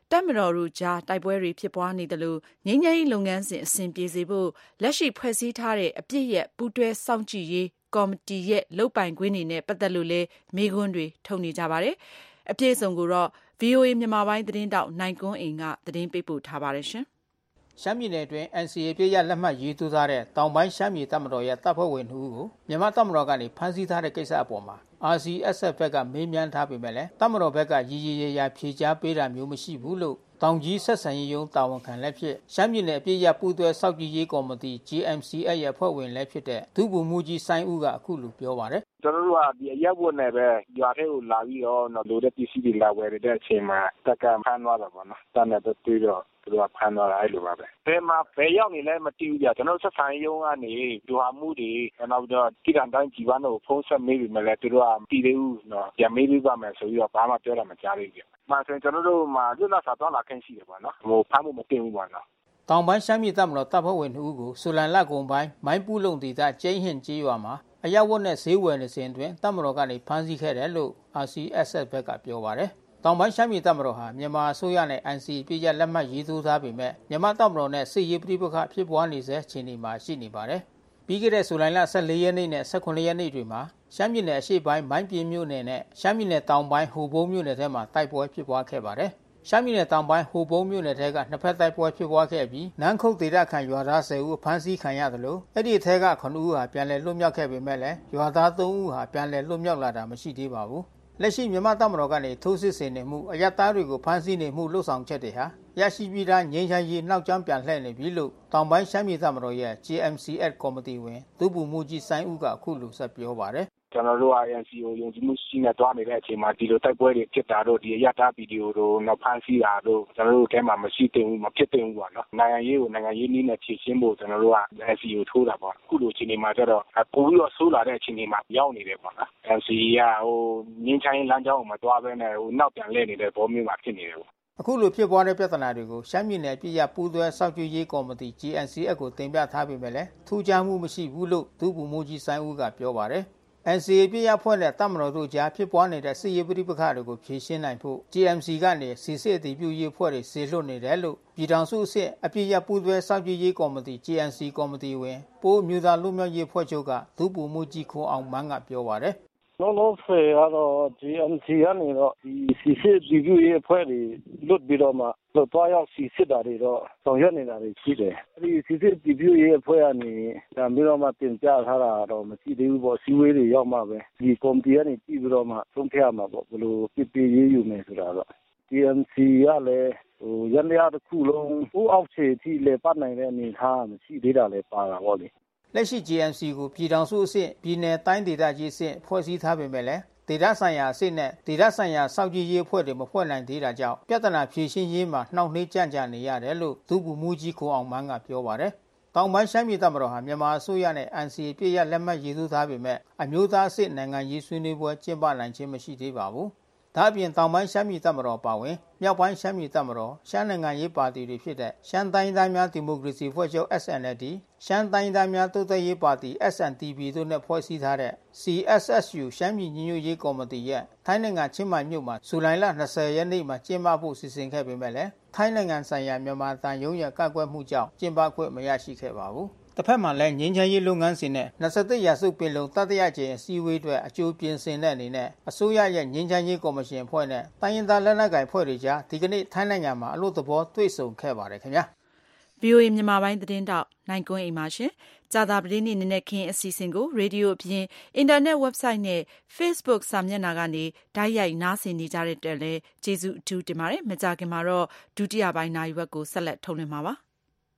Speaker 2: တပ်မတော်တို့ကြားတိုက်ပွဲတွေဖြစ်ပွားနေတယ်လို့ငြိမ်းချမ်းရေးလုပ်ငန်းစဉ်အဆင်ပြေစေဖို့လက်ရှိဖွဲ့စည်းထားတဲ့အပြစ်ရဲ့ပူးတွဲစောင့်ကြည့်ရေးကော်မတီရဲ့လုပ်ပိုင်ခွင့်တွေနဲ့ပတ်သက်လို့လည်းမေးခွန်းတွေထုတ်နေကြပါတယ်။အပြည့်အစုံကိုတော့ VOA မြန်မာပိုင်းသတင်းတောက်နိုင်ကွန်းအိမ်ကသတင်းပေးပို့ထားပါတယ်ရှင်
Speaker 14: ။ရှမ်းပြည်နယ်တွင် NCA ပြည့်ရလက်မှတ်ရေးထိုးထားတဲ့တောင်ပိုင်းရှမ်းပြည်တပ်မတော်ရဲ့တပ်ဖွဲ့ဝင်2ဦးကိုမြန်မာတပ်မတော်ကနေဖမ်းဆီးထားတဲ့ကိစ္စအပေါ်မှာ RCSF ဘက်ကမေးမြန်းထားပေမဲ့လည်းတပ်မတော်ဘက်ကရည်ရည်ရဖြေကြားပေးတာမျိုးမရှိဘူးလို့တောင်ကြီးဆက်ဆံရေးရုံးတာဝန်ခံလည်းဖြစ်ရှမ်းပြည်နယ်အပြည့်ရပူးတွဲစောင့်ကြည့်ရေးကော်မတီ GMCA ရဲ့အဖွဲ့ဝင်လည်းဖြစ်တဲ့ဒုဗိုလ်မှူးကြီးစိုင်းဦးကအခုလိုပြောပါတယ်
Speaker 15: ကျွန်တော်တို့ကဒီအရက်ဝတ်နဲ့ပဲရွာထဲကိုလာပြီးတော့လိုတဲ့ပစ္စည်းတွေလာဝယ်တဲ့အချိန်မှာတက်ကဖမ်းသွားတာပေါ့နော်တန်းနဲ့တွေ့တော့သူကဖမ်းသွားတာအဲ့လိုပါပဲဘယ်မှာဘယ်ရောက်နေလဲမသိဘူးကြာကျွန်တော်ဆက်ဆံရေးရုံးကနေဒူဟာမှုတွေနောက်ပြီးတော့တိကန်တိုင်းကြီးဝမ်းတို့ဖုန်းဆက်မေးပြီးမှလည်းသူတို့ကပြည်သေးဘူးနော်ပြန်မေးပြီးပါမယ်ဆိုပြီးတော့ဘာမှပြောတာမကြားသေးဘူး။မှဆိုရင်ကျွန်တော်တို့မှာလွတ်လပ်စွာသွားလာခင်းရှိတယ်ပေါ့နော်ဟိုဖမ်းမှုမတင်ဘူးပေါ့နော်
Speaker 14: တောင်ပိုင်းရှမ်းပြည်တပ်မတော်တပ်ဖွဲ့ဝင်2ဦးကိုဆိုလန်လက်ကုံပိုင်းမိုင်းပူးလုံဒေသကျင်းဟင်ကျေးရွာမှာအရက်ဝတ်နဲ့ဈေးဝယ်နေစဉ်အတွင်းတပ်မတော်ကနေဖမ်းဆီးခဲ့တယ်လို့ RCSF ဘက်ကပြောပါတယ်။တောင်ပိုင်းရှမ်းပြည်တပ်မတော်ဟာမြန်မာအစိုးရနဲ့ NCA ပြည့်ရလက်မှတ်ရေးထိုးထားပေမဲ့မြန်မာတပ်မတော်နဲ့စစ်ရေးပဋိပက္ခဖြစ်ပွားနေစေအခြေအနေမှာရှိနေပါတယ်။ပြီးခဲ့တဲ့ဇူလိုင်လ14ရက်နေ့နဲ့18ရက်နေ့တွေမှာရှမ်းပြည်နယ်အရှေ့ပိုင်းမိုင်းပြင်းမြို့နယ်နဲ့ရှမ်းပြည်နယ်တောင်ပိုင်းဟိုဘုံမြို့နယ်ထဲမှာတိုက်ပွဲဖြစ်ပွားခဲ့ပါတယ်။ရှမ်းပြည်နယ်တောင်ပိုင်းဟိုဘုံမြို့နယ်ထဲကနှစ်ဖက်တိုက်ပွဲဖြစ်ပွားခဲ့ပြီးနန်းခုတ်ဒေသခံရွာသား10ဦးဖမ်းဆီးခံရတယ်လို့အဲ့ဒီထဲက9ဦးဟာပြန်လည်လွတ်မြောက်ခဲ့ပေမဲ့လည်းရွာသား3ဦးဟာပြန်လည်လွတ်မြောက်လာတာမရှိသေးပါဘူး။လက်ရှိမြန်မာတပ်မတော်ကနေထိုးစစ်ဆင်နေမှုအရသားတွေကိုဖမ်းဆီးနေမှုလှုပ်ဆောင်ချက်တွေဟာရရှိပြီးသားငြိမ်းချမ်းရေးနောက်ကျောင်းပြန်လှည့်နေပြီလို့တောင်ပိုင်းရှမ်းပြည်တပ်မတော်ရဲ့ GMCA ကော်မတီဝင်ဒုဗိုလ်မှူးကြီးစိုင်းဦးကအခုလိုဆက်ပြောပါတယ်
Speaker 15: ကျွန်တော်တို့ NCO ယုံကြည်မှုရှိနေသွားနေတဲ့အချိန်မှာဒီလိုတိုက်ပွဲတွေဖြစ်တာတို့ဒီအရတာဗီဒီယိုတို့နောက်ဖန်ဆီးတာတို့ကျွန်တော်တို့အဲမှာမရှိသင့်ဘူးမဖြစ်သင့်ဘူးပေါ့နော်နိုင်ငံရေးကိုနိုင်ငံရေးနည်းနဲ့ဖြည့်ရှင်းဖို့ကျွန်တော်တို့က NCO ထိုးတာပေါ့အခုလိုအချိန်ဒီမှာကျတော့ပိုပြီးတော့ဆိုးလာတဲ့အချိန်ဒီမှာရောက်နေတယ်ပေါ့နော် NCO ကဟိုငင်းချိုင်းလမ်းကြောင်းကိုမတွားဘဲနဲ့ဟိုနောက်ပြန်လှည့်နေတဲ့ဘောမျိုးမှာဖြစ်နေတယ်ပေါ့
Speaker 14: အခုလိုဖြစ်ပွားတဲ့ပြဿနာတွေကိုရှမ်းပြည်နယ်ပြည်ရပူးတွဲစောင့်ကြည့်ရေးကော်မတီ GNCA ကိုတင်ပြထားပေမဲ့လည်းထူးခြားမှုမရှိဘူးလို့ဒုဗိုလ်မှူးကြီးစိုင်းဦးကပြောပါတယ်NCA ပြည်ရဖွဲ့တဲ့တပ်မတော်တို့ကြားဖြစ်ပွားနေတဲ့စစ်ရေးပဋိပက္ခတွေကိုဖြေရှင်းနိုင်ဖို့ GMC ကနေစီစစ်အတည်ပြုရေးဖွဲ့တွေစေလွှတ်နေတယ်လို့ပြည်ထောင်စုအဆင့်အပြည်ရပူးတွဲစောင့်ကြည့်ရေးကော်မတီ GNC ကော်မတီဝင်ပိုးမျိုးသားလူမျိုးရေးဖွဲ့ချုပ်ကဒုဗိုလ်မှူးကြီးခွန်အောင်မန်းကပြောပါတယ်
Speaker 16: လောလောဆယ်ကတော့ GMC ကနေတော့ဒီစီစစ်ဒီဗီရေးအဖွဲ့တွေလွတ်ပြီးတော့မှတော့တွားရောက်စီစစ်တာတွေတော့ဆောင်ရွက်နေတာတွေရှိတယ်။ဒီစီစစ်ဒီဗီရေးအဖွဲ့ကနေဒါပြီးတော့မှတင်ပြထားတာတော့မရှိသေးဘူးပေါ့စီဝေးတွေရောက်မှပဲဒီကော်မတီကနေကြည့်ပြီးတော့မှဆုံးဖြတ်မှာပေါ့ဘယ်လိုပြပြရေးယူမယ်ဆိုတာတော့ GMC ကလည်းဟိုရန်ရတစ်ခုလုံးဥအောက်ခြေအထိလေပတ်နိုင်တဲ့အနေအထားမရှိသေးတာလည်းပါတာပေါ့လေ
Speaker 14: လက်ရှိ GMC ကိုပြည်ထောင်စုအဆင့်ပြည်နယ်တိုင်းဒေသကြီးအဆင့်ဖွဲ့စည်းထားပေမဲ့လည်းဒေသဆိုင်ရာအဆင့်နဲ့ဒေသဆိုင်ရာစောင့်ကြည့်ရေးအဖွဲ့တွေမဖွဲ့နိုင်သေးတာကြောင့်ပြဿနာဖြေရှင်းရေးမှာနှောင့်နှေးကြန့်ကြာနေရတယ်လို့ဒုဗိုလ်မှူးကြီးခွန်အောင်မန်းကပြောပါတယ်။တောင်ပိုင်းရှမ်းပြည်တပ်မတော်ဟာမြန်မာအစိုးရနဲ့ NCA ပြည်ရလက်မှတ်ရေးထိုးထားပေမဲ့အမျိုးသားအဆင့်နိုင်ငံရေးဆွေးနွေးပွဲကျင်းပနိုင်ခြင်းမရှိသေးပါဘူး။ဒါ့အပြင်တောင်ပိုင်းရှမ်းပြည်တပ်မတော်ပါဝင်မြောက်ပိုင်းရှမ်းပြည်တပ်မတော်ရှမ်းနိုင်ငံရေးပါတီတွေဖြစ်တဲ့ရှမ်းတိုင်းသားများဒီမိုကရေစီဖွဲ့ချုပ် SNLD ရှမ်းတိုင်းသားများတိုးတက်ရေးပါတီ SNDP တို့နဲ့ဖွဲ့စည်းထားတဲ့ CSSU ရှမ်းပြည်ညီညွတ်ရေးကော်မတီရဲ့ထိုင်းနိုင်ငံချင်းမိုင်မြို့မှာဇူလိုင်လ20ရက်နေ့မှာကျင်းပဖို့စီစဉ်ခဲ့ပေမဲ့လည်းထိုင်းနိုင်ငံဆိုင်ရာမြန်မာတန်ယုံရဲ့ကန့်ကွက်မှုကြောင့်ကျင်းပခွင့်မရရှိခဲ့ပါဘူး။တစ်ဖက်မှာလည်းငြိမ်းချမ်းရေးလုပ်ငန်းစဉ်နဲ့21ရာစုပင်လုံတတိယကြိမ်အစည်းအဝေးတွေအကျိုးပြင်ဆင်တဲ့အနေနဲ့အစိုးရရဲ့ငြိမ်းချမ်းရေးကော်မရှင်အဖွဲ့နဲ့တိုင်းရင်းသားလက်နက်ကိုင်အဖွဲ့တွေကြားဒီကနေ့ထိုင်းနိုင်ငံမှာအလို့သဘောတွေ့ဆုံခဲ့ပါတယ်ခင်ဗျာ
Speaker 2: ။ VOA မြန်မာပိုင်းသတင်းတောက်နိုင်ကွန်းအိမ်ပါရှင်။ကြာသပတေးနေ့နနက်ခင်းအစီအစဉ်ကိုရေဒီယိုအပြင်အင်တာနက် website နဲ့ Facebook စာမျက်နှာကနေတိုက်ရိုက်နားဆင်နေကြတဲ့တက်လဲကျေးဇူးအထူးတင်ပါတယ်။မကြာခင်မှာတော့ဒုတိယပိုင်းနာရီဝက်ကိုဆက်လက်ထုတ်လွှင့်မှာပါ။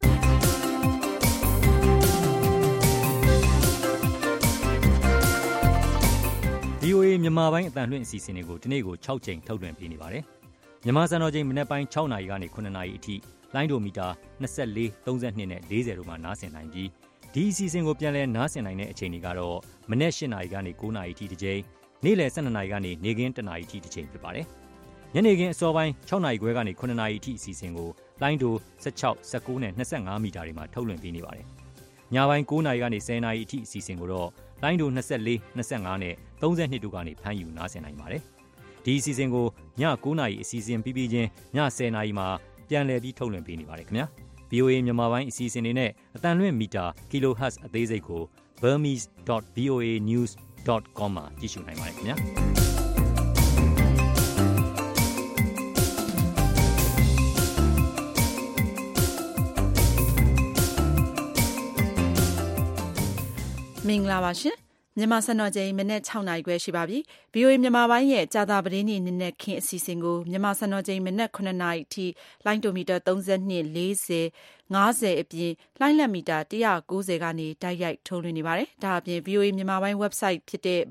Speaker 3: VOA မြန်မာပိုင်းအတန်လွှင့်အစီအစဉ်တွေကိုဒီနေ့ကို6ချိန်ထုတ်လွှင့်ပေးနေပါတယ်။မြန်မာစံတော်ချိန်မနက်ပိုင်း6နာရီကနေ9နာရီအထိလိုင်းဒိုမီတာ24 32နဲ့40တို့မှာနားဆင်နိုင်ပြီးဒီအစီအစဉ်ကိုပြန်လည်နားဆင်နိုင်တဲ့အချိန်တွေကတော့မနက်8နာရီကနေ9နာရီအထိတစ်ချိန်နေ့လယ်12နာရီကနေနေ့ခင်း1နာရီအထိတစ်ချိန်ဖြစ်ပါတယ်။ညနေခင်းအစောပိုင်း6နာရီခွဲကနေ9နာရီအထိအစီအစဉ်ကိုလိုင်းဒို16 19နဲ့25မီတာတွေမှာထုတ်လွှင့်ပေးနေပါတယ်။ညပိုင်း9နာရီကနေ10နာရီအထိအစီအစဉ်ကိုတော့လိုင်းဒို24 25နဲ့32တို့ကနေဖမ်းယူနားဆင်နိုင်ပါတယ်။
Speaker 17: ဒီအစီအစဉ်ကိုည9:00 နာရီအစီအစဉ်ပြီးချင်းည10:00 နာရီမှာပြန်လည်ပြီးထုတ်လွှင့်ပေးနေပါတယ်ခင်ဗျာ VOA မြန်မာပိုင်းအစီအစဉ်တွေနဲ့အတန်လွင့်မီတာ kilohertz အသေးစိတ်ကို burmese.voanews.com မှာကြည့်ရှုနိုင်ပါတယ်ခင်ဗျာ
Speaker 2: မင်္ဂလာပါရှင်မြန်မာစံတော်ချိန်မနေ့6နာရီခွဲရှိပါပြီ VOA မြန်မာပိုင်းရဲ့ကြာတာပတေးနေ့နေ့နဲ့ခင်အစီအစဉ်ကိုမြန်မာစံတော်ချိန်မနေ့9နာရီအထိလိုင်းတိုမီတာ32 40 50အပြင်လိုင်းလက်မီတာ190ကနေတိုက်ရိုက်ထုတ်လွှင့်နေပါတယ်ဒါအပြင် VOA မြန်မာပိုင်း website ဖြစ်တဲ့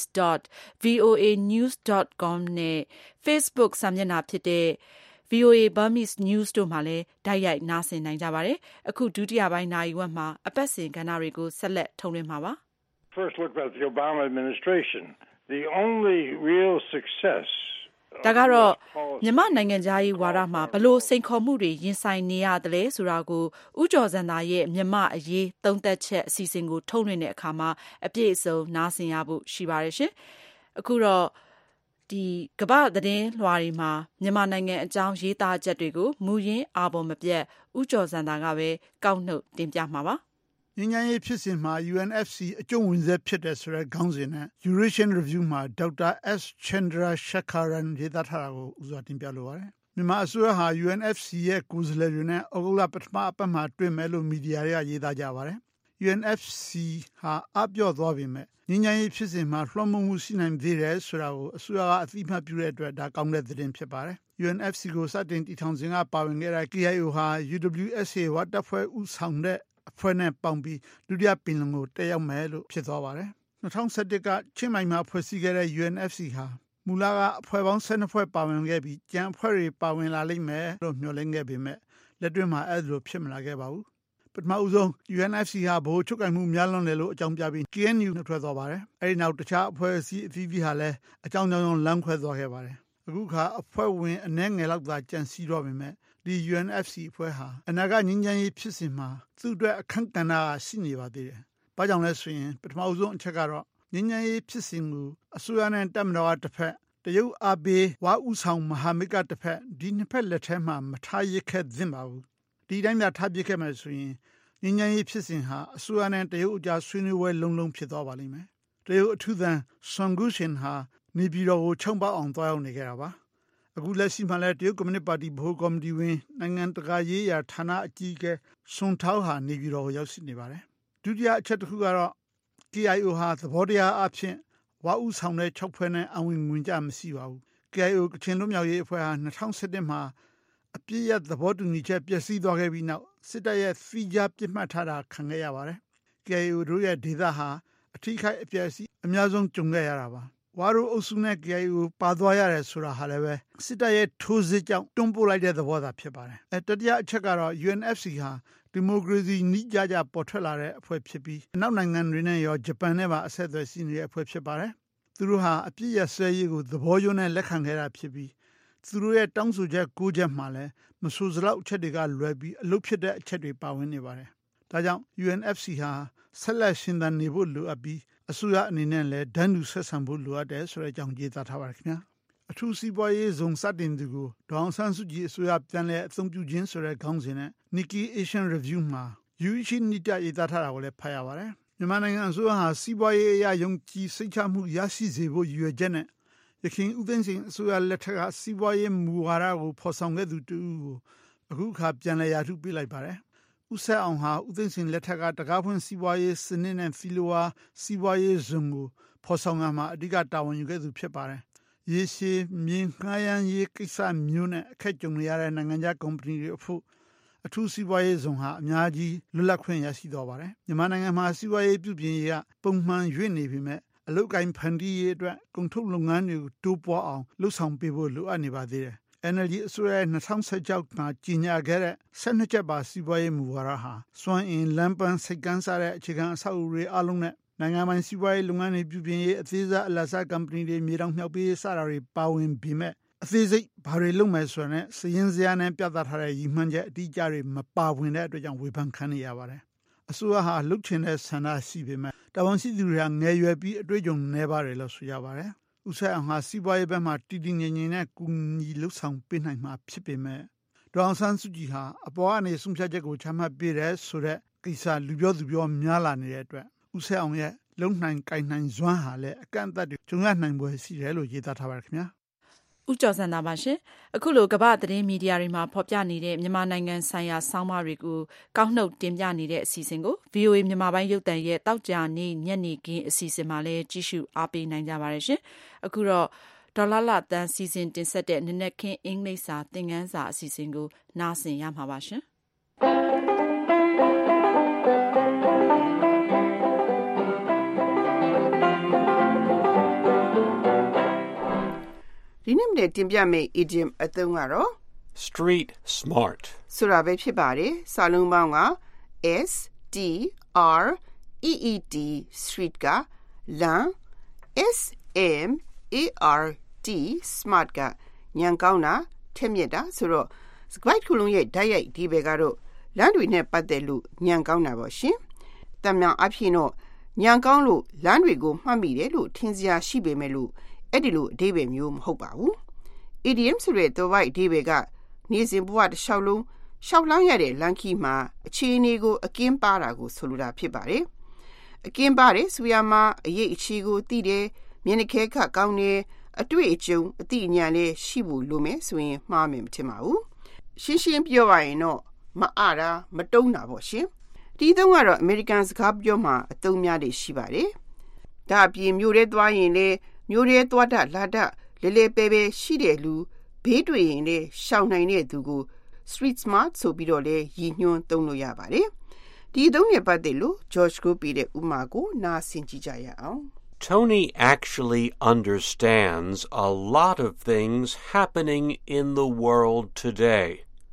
Speaker 2: burmese.voanews.com နဲ့ Facebook စာမျက်နှာဖြစ်တဲ့VOA Burmese News တို့မှာလည်းတိုက်ရိုက်နားဆင်နိုင်ကြပါတယ်အခုဒုတိယပိုင်းနာရီဝက်မှာအပတ်စဉ်ကဏ္ဍတွေကိုဆက်လက်ထုတ်လွှင့်မှာပါ
Speaker 18: First look at the Obama administration. The only real success
Speaker 2: ဒါကတော့မြန်မာနိုင်ငံသားရေးဝါဒမှာဘလို့စိန်ခေါ်မှုတွေရင်ဆိုင်နေရတယ်လဲဆိုတာကိုဦးကျော်စံသာရဲ့မြန်မာအရေးသုံးသပ်ချက်အစီအစဉ်ကိုထုတ်လွှင့်တဲ့အခါမှာအပြည့်အစုံနားဆင်ရဖို့ရှိပါတယ်ရှင်အခုတော့ဒီကမ္ဘာသတင်းလွှာတွေမှာမြန်မာနိုင်ငံအကြောင်းရေးသားချက်တွေကိုမူရင်းအာပေါ်မပြတ်ဦးကျော်စံသာကပဲကောက်နှုတ်တင်ပြမှာပါ
Speaker 7: ငြိမ်းချမ်းရေးဖြစ်စဉ်မှာ UNFC အကျုံးဝင်ဆဲဖြစ်တဲ့ဆိုတဲ့ခေါင်းစဉ်နဲ့ Eurasian Review မှာ Dr. S. Chandrasekaran ရေးသားထားတာကိုဦးစွာတင်ပြလိုပါတယ်။မြန်မာအစိုးရဟာ UNFC ရဲ့ကိုယ်စားလှယ်တွေနဲ့ဩဂုတ်လပထမအပတ်မှာတွေ့မယ်လို့မီဒီယာတွေကရေးသားကြပါတယ်။ UNFC ဟာအပြော့သွားပြီမဲ့ငြိမ်းချမ်းရေးဖြစ်စဉ်မှာလွှမ်းမိုးမှုရှိနိုင်သေးတယ်ဆိုတာကိုအစိုးရကအသိအမှတ်ပြုတဲ့အတွက်ဒါကောင်းတဲ့သတင်းဖြစ်ပါတယ်။ UNFC ကိုစတင်တည်ထောင်စဉ်ကပါဝင်ခဲ့တဲ့ KIO ဟာ UWSA ဝတပ်ဖွဲ့ဦးဆောင်တဲ့အဖွဲ့နဲ့ပေါင်းပြီးဒုတိယပင်လုံကိုတက်ရောက်မယ်လို့ဖြစ်သွားပါတယ်။2011ကချင်းမိုင်မှာဖွဲ့စည်းခဲ့တဲ့ UNFC ဟာမူလကအဖွဲ့ပေါင်း12ဖွဲ့ပါဝင်ခဲ့ပြီးကျန်အဖွဲ့တွေပါဝင်လာလိမ့်မယ်လို့မျှော်လင့်ခဲ့ပေမဲ့လက်တွေ့မှာအဲ့လိုဖြစ်မလာခဲ့ပါဘူး။ပထမဦးဆုံး UNFC ဟာဗဟိုချုပ်ကိုင်မှုများလွန်းတယ်လို့အကြောင်းပြပြီး KNU နဲ့ထွက်သွားပါတယ်။အဲဒီနောက်တခြားအဖွဲ့အစည်းအသီးသီးဟာလည်းအကြောင်းကြောင့်လမ်းခွဲသွားခဲ့ပါတယ်။အခုခါအဖွဲ့ဝင်အနည်းငယ်လောက်သာကြံစည်တော့ပေမဲ့ဒီ UNFC အဖွဲ့ဟာအနာဂတ်ငြိမ်းချမ်းရေးဖြစ်စဉ်မှာသူ့အတွက်အခန့်ကဏ္ဍရှိနေပါသေးတယ်။ဘာကြောင့်လဲဆိုရင်ပထမဆုံးအချက်ကတော့ငြိမ်းချမ်းရေးဖြစ်စဉ်ကိုအစိုးရနဲ့တပ်မတော်ကတစ်ဖက်တရုတ်အားပေးဝါဥဆောင်မဟာမိတ်ကတစ်ဖက်ဒီနှစ်ဖက်လက်ထဲမှာမထားရခဲ့သင့်ပါဘူး။ဒီတိုင်းသာထားပြခဲ့မယ်ဆိုရင်ငြိမ်းချမ်းရေးဖြစ်စဉ်ဟာအစိုးရနဲ့တရုတ်အကြားဆွေးနွေးပွဲလုံးဖြစ်သွားပါလိမ့်မယ်။တရုတ်အထူးသံဆွန်ဂူရှင်ဟာနေပြည်တော်ကိုချုံပေါအောင်သွားရောက်နေခဲ့တာပါ။အခုလက်ရှိမှာလည်းတရုတ်ကွန်မြူနစ်ပါတီဗဟိုကော်မတီဝင်နိုင်ငံတကာရေးရာဌာနအကြီးအကဲဆွန်ထောက်ဟာနေပြည်တော်ကိုရောက်ရှိနေပါတယ်။ဒုတိယအချက်တစ်ခုကတော့ KIO ဟာသဘောတရားအဖြစ်ဝါဥဆောင်တဲ့6ဖွဲ့နဲ့အဝင်ဝင်ကြမရှိပါဘူး။ KIO ကချင်လွတ်မြောက်ရေးအဖွဲ့ဟာ2017မှာအပြည့်ရသဘောတူညီချက်ပျက်စီးသွားခဲ့ပြီးနောက်စစ်တပ်ရဲ့ဖီးကြားပြစ်မှတ်ထားတာခံခဲ့ရပါတယ်။ KIO တို့ရဲ့ဒေသဟာအထိခိုက်အပျက်စီးအများဆုံးကြုံခဲ့ရတာပါ။ဝါရိုအုပ်စုနဲ့ KIO ပါသွားရတယ်ဆိုတာဟာလည်းပဲစစ်တပ်ရဲ့ထိုးစစ်ကြောင့်တွန်းပို့လိုက်တဲ့သဘောသာဖြစ်ပါတယ်။တတိယအချက်ကတော့ UNFC ဟာဒီမိုကရေစီနိကြကြပေါ်ထွက်လာတဲ့အဖွဲ့ဖြစ်ပြီးအနောက်နိုင်ငံတွေနဲ့ရောဂျပန်နဲ့ပါအဆက်အသွယ်ရှိနေတဲ့အဖွဲ့ဖြစ်ပါတယ်။သူတို့ဟာအပြည့်ရဆွဲရေးကိုသဘောကျနဲ့လက်ခံခဲ့တာဖြစ်ပြီးသူတို့ရဲ့တောင်းဆိုချက်9ချက်မှာလည်းမဆိုစလောက်အချက်တွေကလွယ်ပြီးအလုပ်ဖြစ်တဲ့အချက်တွေပါဝင်နေပါတယ်။ဒါကြောင့် UNFC ဟာဆက်လက်ရှင်သန်နေဖို့လိုအပ်ပြီးအစိုးရအနေနဲ့လည်းဒဏ်တူဆက်ဆံဖို့လိုအပ်တယ်ဆိုတဲ့အကြောင်းရေးသားထားပါတယ်ခင်ဗျာအထူးစီးပွားရေးဇုံစတင်သူကိုဒေါအောင်ဆန်းစုကြည်အစိုးရပြန်လည်အသုံးပြုခြင်းဆိုတဲ့ခေါင်းစဉ်နဲ့ Nikkei Asian Review မှာယူရှိနိတရေးသားထားတာကိုလည်းဖတ်ရပါတယ်မြန်မာနိုင်ငံအစိုးရဟာစီးပွားရေးအရာယုံကြည်စိတ်ချမှုရရှိစေဖို့ရည်ရွယ်ချက်နဲ့ရခိုင်ဥသိမ်းစဉ်အစိုးရလက်ထက်ကစီးပွားရေးမူဝါဒကိုဖော်ဆောင်ခဲ့သူတူကိုအခုခါပြန်လည်ရာထူးပေးလိုက်ပါတယ်ဦးဆက်အောင်ဟာဦးသိန်းစင်လက်ထက်ကတကားဖွင့်စီးပွားရေးစနစ်နဲ့ဖီလိုဝါစီးပွားရေးဇုံကိုဖော်ဆောင်ရမှာအဓိကတာဝန်ယူခဲ့သူဖြစ်ပါတယ်။ရေရှည်မြင်ငှားရမ်းရေးကိစ္စမျိုးနဲ့အခက်ကြုံနေရတဲ့နိုင်ငံခြားကုမ္ပဏီတွေအဖို့အထူးစီးပွားရေးဇုံဟာအများကြီးလွတ်လပ်ခွင့်ရရှိသွားပါတယ်။မြန်မာနိုင်ငံမှာစီးပွားရေးပြုပြင်ရေးကပုံမှန်ရွေ့နေပြီမဲ့အလုပ်ကိုင်ဖန်တီးရေးအတွက်ကုန်ထုတ်လုပ်ငန်းတွေကိုတိုးပွားအောင်လှုပ်ဆောင်ပေးဖို့လိုအပ်နေပါသေးတယ်။ NLD အစိုးရ2016မှာကြီးညာခဲ့တဲ့12ချက်ပါစီးပွားရေးမူဝါဒဟာစွမ်းအင်လမ်းပန်းစိတ်ကမ်းစားတဲ့အခြေခံအဆောက်အဦတွေအလုံးနဲ့နိုင်ငံပိုင်စီးပွားရေးလုပ်ငန်းတွေပြုပြင်ရေးအသေးစားအလတ်စားကုမ္ပဏီတွေမြေတောင်မြှောက်ပေးစတာတွေပါဝင်ပြီးမဲ့အသေးစိတ်ဘာတွေလုပ်မယ်ဆိုတဲ့စည်ရင်းစရာနဲ့ပြသထားတဲ့ရည်မှန်းချက်အတိအကျတွေမပါဝင်တဲ့အတွက်ကြောင့်ဝေဖန်ခံနေရပါတယ်။အစိုးရဟာလှုပ်ချင်တဲ့ဆန္ဒရှိပေမဲ့တာဝန်ရှိသူတွေကငယ်ရွယ်ပြီးအတွေ့အကြုံနည်းပါတယ်လို့ဆိုရပါတယ်။ဦးဆက်အောင်ဟာစီးပွားရေးဘက်မှာတည်တည်ငြိမ်ငြိမ်နဲ့ကူညီလှုပ်ဆောင်ပေးနိုင်မှာဖြစ်ပေမဲ့ဒေါအောင်ဆန်းစုကြည်ဟာအပေါ်ကနေဆုံးဖြတ်ချက်ကိုချမှတ်ပေးတယ်ဆိုတဲ့ကိစ္စလူပြောသူပြောများလာနေတဲ့အတွက်ဦးဆက်အောင်ရဲ့လုံနိုင်ကိုင်နိုင်စွမ်းဟာလည်းအကန့်အသတ်တွေကြုံရနိုင်ပွဲရှိတယ်လို့ရေးသားထားပါတယ်ခင်ဗျာ
Speaker 2: ဦးကျော်စံသာပါရှင်အခုလိုကမ္ဘာသတင်းမီဒီယာတွေမှာဖော်ပြနေတဲ့မြန်မာနိုင်ငံဆိုင်ရာဆောင်းပါးတွေကိုကောက်နှုတ်တင်ပြနေတဲ့အစီအစဉ်ကို VOA မြန်မာပိုင်းရုပ်သံရဲ့တောက်ကြနေ့ညနေခင်းအစီအစဉ်မှာလည်းကြည့်ရှုအားပေးနိုင်ကြပါတယ်ရှင်အခုတော့ဒေါ်လာလတန်းစီစဉ်တင်ဆက်တဲ့နနက်ခင်းအင်္ဂလိပ်စာသင်ခန်းစာအစီအစဉ်ကိုနားဆင်ရမှာပါရှင်
Speaker 19: ဒီနေ့မှတင်ပြမယ့် idiom အသုံးကတော့
Speaker 20: street smart
Speaker 19: ဆိုတာပဲဖြစ်ပါတယ်စာလုံးပေါင်းက S T R E E T street ကလမ်း S M A R T smart ကဉာဏ်ကောင်းတာထက်မြက်တာဆိုတော့စကွိုက်ခုလုံးရဲ့ဓာတ်ရိုက်ဒီဘယ်ကတော့လမ်းတွေနဲ့ပတ်သက်လို့ဉာဏ်ကောင်းတာပေါ့ရှင်တမန်အဖြစ်တော့ဉာဏ်ကောင်းလို့လမ်းတွေကိုမှတ်မိတယ်လို့ထင်စရာရှိပေမဲ့လို့အဲ့ဒီလိုအဓိပ္ပာယ်မျိုးမဟုတ်ပါဘူး idiom ဆိုတဲ့သွယ်ဝိုက်အဓိပ္ပာယ်ကနေ့စဉ်ဘဝတစ်လျှောက်လုံးရှောက်လန်းရတဲ့လမ်းခီးမှာအခြေအနေကိုအကင်းပါတာကိုဆိုလိုတာဖြစ်ပါတယ်အကင်းပါတယ်ဆိုရမှာအရေးအခြေကိုသိတယ်မျက်နှာခဲခတ်ကောင်းတယ်အတွေ့အကြုံအသိဉာဏ်လည်းရှိဖို့လိုမယ်ဆိုရင်မှားမယ်မထင်ပါဘူးရှင်းရှင်းပြောရရင်တော့မအားတာမတုံးတာပေါ့ရှင်ဒီသုံးကတော့ American စကားပြောမှာအသုံးများတယ်ရှိပါတယ်ဒါအပြင်မျိုးရဲသွားရင်လေမျိုးရဲသွားတတ်လာတတ်လဲလဲပဲပဲရှိတဲ့လူဘေးတွေ့ရင်လေရှောင်နိုင်တဲ့သူကို street smart ဆိုပြီးတော့လေရည်ညွှန်းသုံးလို့ရပါတယ်ဒီသုံးနဲ့ပတ်သက်လို့ George ကိုပြတဲ့ဥမာကိုနားဆင်ကြည့်ကြရအောင်
Speaker 20: Tony actually understands a lot of things happening in the world today.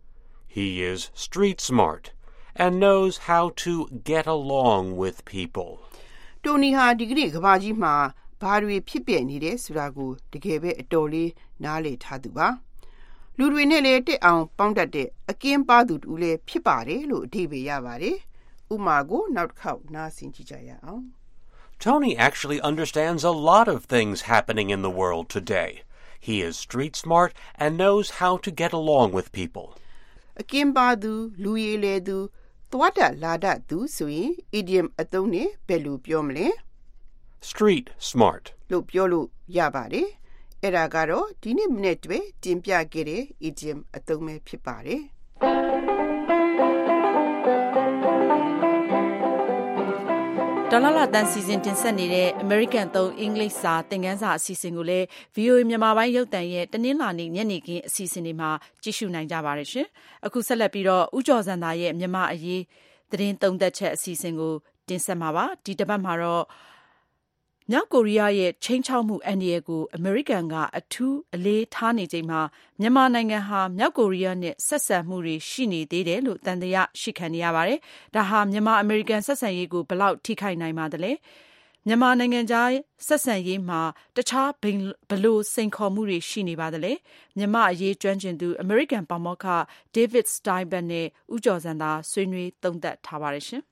Speaker 20: He is street smart and knows how to get along with people.
Speaker 19: Tony ဟာဒီကနေ့ကမ္ဘာကြီးမှာဘာတွေဖြစ်ပျက်နေတယ်ဆိုတာကိုတကယ်ပဲအတော်လေးနားလည်ထားသူပါလူတွေနဲ့လည်းတက်အောင်ပေါင်းတတ်တဲ့အကင်းပါသူတူလည်းဖြစ်ပါတယ်လို့အဓိပ္ပာယ်ရပါတယ်ဥမာကိုနောက်တစ်ခေါက်နားဆင်ကြည့်ကြရအောင်
Speaker 20: Tony actually understands a lot of things happening in the world today. He is street smart and knows how to get along with people.
Speaker 19: အကင်းပါသူလူရည်လေသူသွားတတ်လာတတ်သူဆိုရင် idiom အသုံးနဲ့ဘယ်လိုပြောမလဲ
Speaker 20: Street smart
Speaker 19: လို့ပြောလို့ရပါတယ်အဲ့ဒါကတော့ဒီနေ့မနေ့တွင်တင်ပြခဲ့တဲ့ idiom အသုံးပဲဖြစ်ပါတယ်
Speaker 2: ဒေါ်လာလာတန်စီစဉ်တင်ဆက်နေတဲ့ American သုံးအင်္ဂလိပ်စာသင်ခန်းစာအစီအစဉ်ကိုလည်း VOA မြန်မာပိုင်းရုပ်သံရဲ့တနင်္လာနေ့ညနေခင်းအစီအစဉ်တွေမှာကြည့်ရှုနိုင်ကြပါတယ်ရှင်အခုဆက်လက်ပြီးတော့ဦးကျော်စံသာရဲ့မြန်မာအရေးသတင်းသုံးသပ်ချက်အစီအစဉ်ကိုတင်ဆက်မှာပါဒီတစ်ပတ်မှာတော့မြောက်ကိုရီးယားရဲ့ချိန်ချောက်မှုအန္တရာယ်ကိုအမေရိကန်ကအထူးအလေးထားနေချိန်မှာမြန်မာနိုင်ငံဟာမြောက်ကိုရီးယားနဲ့ဆက်ဆံမှုတွေရှိနေသေးတယ်လို့တန်တရားရှိခံနေရပါတယ်။ဒါဟာမြန်မာအမေရိကန်ဆက်ဆံရေးကိုဘယ်လောက်ထိခိုက်နိုင်ပါသလဲ။မြန်မာနိုင်ငံသားဆက်ဆံရေးမှာတခြားဘလို့စိန်ခေါ်မှုတွေရှိနေပါသလဲ။မြန်မာအရေးကျွမ်းကျင်သူအမေရိကန်ပါမောက္ခ David Steinberg နဲ့ဦးကျော်စံသာဆွေးနွေးသုံးသပ်ထားပါတယ်ရှင်။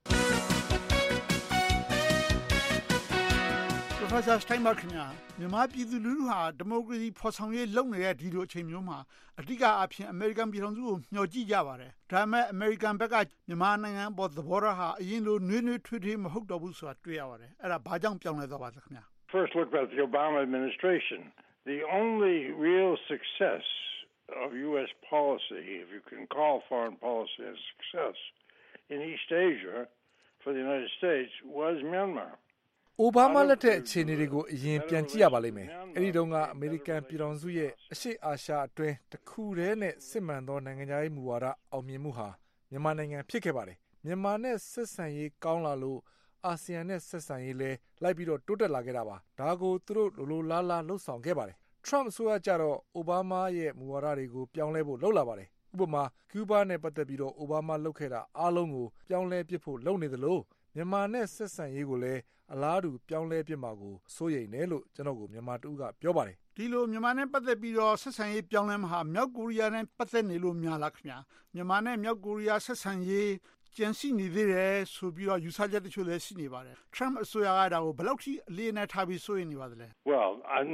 Speaker 7: Professor Steinberg ခင်ဗျာမြန်မာပြည်သူလူထုဟာဒီမိုကရေစီဖော်ဆောင်ရေးလုပ်နေတဲ့ဒီလိုအချိန်မျိုးမှာအဓိကအဖြစ်အမေရိကန်ပြည်ထောင်စုကိုမျှော်ကြည့်ကြပါတယ်ဒါပေမဲ့အမေရိကန်ဘက်ကမြန်မာနိုင်ငံပေါ်သဘောထားဟာအရင်လိုနွေးနွေးထွေးထွေးမဟုတ်တော့ဘူးဆိုတာတွေ့ရပါတယ်အဲ့ဒါဘာကြောင့်ပြောင်းလဲသွားပါသလဲခင်ဗျာ
Speaker 18: First look at the Obama administration. The only real success of US policy, if you can call foreign policy a success, in East Asia for the United States was Myanmar.
Speaker 21: အိုဘားမားလက်ထက်အခြေအနေတွေကိုအရင်ပြန်ကြည့်ရပါလိမ့်မယ်။အဲဒီတုန်းကအမေရိကန်ပြည်ထောင်စုရဲ့အရှေ့အာရှအတွင်းတစ်ခုတည်းနဲ့စစ်မှန်သောနိုင်ငံခြားရေးမူဝါဒအောင်မြင်မှုဟာမြန်မာနိုင်ငံဖြစ်ခဲ့ပါတယ်။မြန်မာနဲ့ဆက်ဆံရေးကောင်းလာလို့အာဆီယံနဲ့ဆက်ဆံရေးလည်းလိုက်ပြီးတော့တိုးတက်လာခဲ့တာပါ။ဒါကိုသူတို့လိုလိုလားလားလှုပ်ဆောင်ခဲ့ပါတယ်။ Trump အစိုးရကြတော့အိုဘားမားရဲ့မူဝါဒတွေကိုပြောင်းလဲဖို့လုပ်လာပါတယ်။ဥပမာကျူးဘားနဲ့ပတ်သက်ပြီးတော့အိုဘားမားလုပ်ခဲ့တာအားလုံးကိုပြောင်းလဲပစ်ဖို့လုပ်နေသလိုမြန်မာနဲ့ဆက်ဆံရေးကိုလည်းအလားတူပြောင်းလဲပြစ်မှာကိုစိုးရိမ်တယ်လို့ကျွန်တော်ကိုမြန်မာတူကပြောပါတယ်
Speaker 7: ဒီလိုမြန်မာနဲ့ပတ်သက်ပြီးတော့ဆက်ဆံရေးပြောင်းလဲမှာမြောက်ကိုရီးယားနဲ့ပတ်သက်နေလို့များလားခင်ဗျာမြန်မာနဲ့မြောက်ကိုရီးယားဆက်ဆံရေးကြံရှိနေသေးတယ်ဆိုပြီးတော့ယူဆချက်တချို့လည်းရှိနေပါတယ် Trump အစိုးရကဒါကိုဘယ်လောက်ထိအလေးနဲ့ထားပြီးစိုးရိမ်နေပါသလဲ
Speaker 18: Well,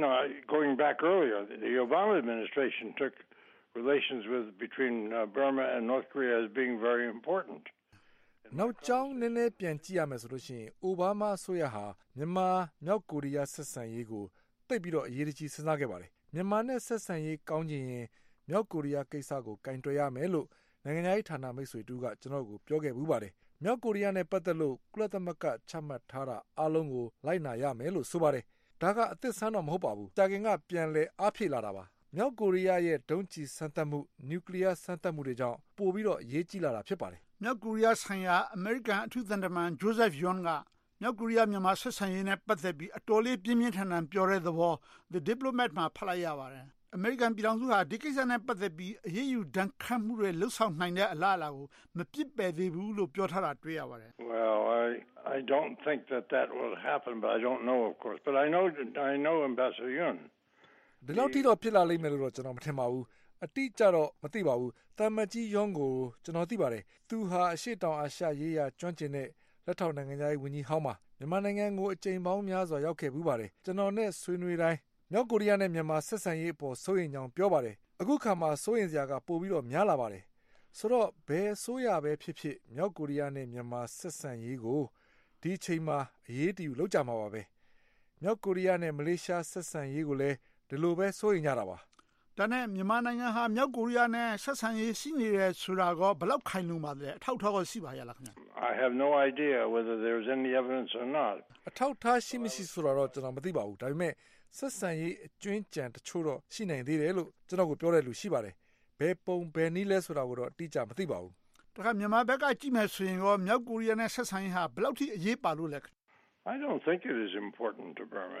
Speaker 18: going back earlier, the Obama administration took relations between Burma and North Korea as being very important.
Speaker 21: နောက်ကြောင်းနည်းနည်းပြန်ကြည့်ရမယ်ဆိုလို့ရှိရင်အိုဘားမားအစိုးရဟာမြန်မာမြောက်ကိုရီးယားဆက်ဆံရေးကိုတိတ်ပြီးတော့အရေးကြီးစဉ်းစားခဲ့ပါတယ်မြန်မာနဲ့ဆက်ဆံရေးကောင်းခြင်းရင်မြောက်ကိုရီးယားကိစ္စကိုကင်တွယ်ရမယ်လို့နိုင်ငံရေးဌာနမိတ်ဆွေတူကကျွန်တော်ကိုပြောခဲ့ဘူးပါတယ်မြောက်ကိုရီးယားနဲ့ပတ်သက်လို့ကုလသမဂ္ဂချမှတ်ထားတာအားလုံးကိုလိုက်နာရမယ်လို့ဆိုပါတယ်ဒါကအသစ်ဆန်းတော့မဟုတ်ပါဘူးကြာခင်ကပြန်လဲအားဖြည့်လာတာပါမြောက်ကိုရီးယားရဲ့ဒုံးကျည်စမ်းသပ်မှုနျူကလ িয়ার စမ်းသပ်မှုတွေကြောင့်ပိုပြီးတော့အရေးကြီးလာတာဖြစ်ပါတယ်
Speaker 7: မြောက်ကိုရီးယားဆိုင်ရာအမေရိကန်အထူးသံတမန် Joseph Yun ကမြောက်ကိုရီးယားမြန်မာဆက်ဆံရေးနဲ့ပတ်သက်ပြီးအတော်လေးပြင်းပြင်းထန်ထန်ပြောတဲ့သဘော The Diplomat မှာဖတ်လိုက်ရပါတယ်အမေရိကန်ပြည်ထောင်စုဟာဒီကိစ္စနဲ့ပတ်သက်ပြီးအရေးယူဒဏ်ခတ်မှုတွေလှုပ်ဆောင်နိုင်တဲ့အလားအလာကိုမပစ်ပယ်သေးဘူးလို့ပြောထားတာတွေ့ရပါတယ်
Speaker 18: Well, I don't think that will happen, but I don't know, of course. But I know Ambassador Yun.
Speaker 21: ဒီလောက်ထိတော့ဖြစ်လာလိမ့်မယ်လို့တော့ကျွန်တော်မထင်ပါဘူးအတိအကျတော့မသိပါဘူးတမန်ကြီးယွန်းကိုကျွန်တော်သိပါတယ်သူဟာအရှိတောင်အာရှရေးရာကျွမ်းကျင်တဲ့လက်ထောက်နိုင်ငံသားဝန်ကြီးဟောင်းပါမြန်မာနိုင်ငံကိုအကြိမ်ပေါင်းများစွာရောက်ခဲ့ဘူးပါတယ်ကျွန်တော်နဲ့ဆွေးနွေးတိုင်းမြောက်ကိုရီးယားနဲ့မြန်မာဆက်ဆံရေးအပေါ်စိုးရိမ်ကြောင်းပြောပါတယ်အခုခါမှာစိုးရိမ်စရာကပိုပြီးတော့များလာပါတယ်ဆိုတော့ဘယ်ဆိုးရပဲဖြစ်ဖြစ်မြောက်ကိုရီးယားနဲ့မြန်မာဆက်ဆံရေးကိုဒီအချိန်မှာအရေးတယူလုပ်ကြမှာပါပဲမြောက်ကိုရီးယားနဲ့မလေးရှားဆက်ဆံရေးကိုလည်းဒီလိုပဲစိုးရိမ်ကြတာပါ
Speaker 7: ဒါနဲ့မြန်မာနိုင်ငံဟာမြောက်ကိုရီးယားနဲ့ဆက်ဆံရေးရှိနေတယ်ဆိုတာကဘယ်လောက်ခိုင်လုံပါလဲအထောက်အထားရှိပါရဲ့လားခင်ဗျ
Speaker 18: I have no idea whether there's any evidence or not
Speaker 21: အထောက်အထားရှိမရှိဆိုတာတော့ကျွန်တော်မသိပါဘူးဒါပေမဲ့ဆက်ဆံရေးအကျွင်းကြံတချို့တော့ရှိနိုင်သေးတယ်လို့ကျွန်တော်ကိုပြောတဲ့လူရှိပါတယ်ဘယ်ပုံဘယ်နည်းလဲဆိုတာကိုတော့အတိအကျမသိပါဘူး
Speaker 7: ဒါကမြန်မာဘက်ကကြည့်မယ်ဆိုရင်ရောမြောက်ကိုရီးယားနဲ့ဆက်ဆံရေးဟာဘယ်လောက်ထိအရေးပါလို့လဲ
Speaker 18: I don't think it is important to Burma.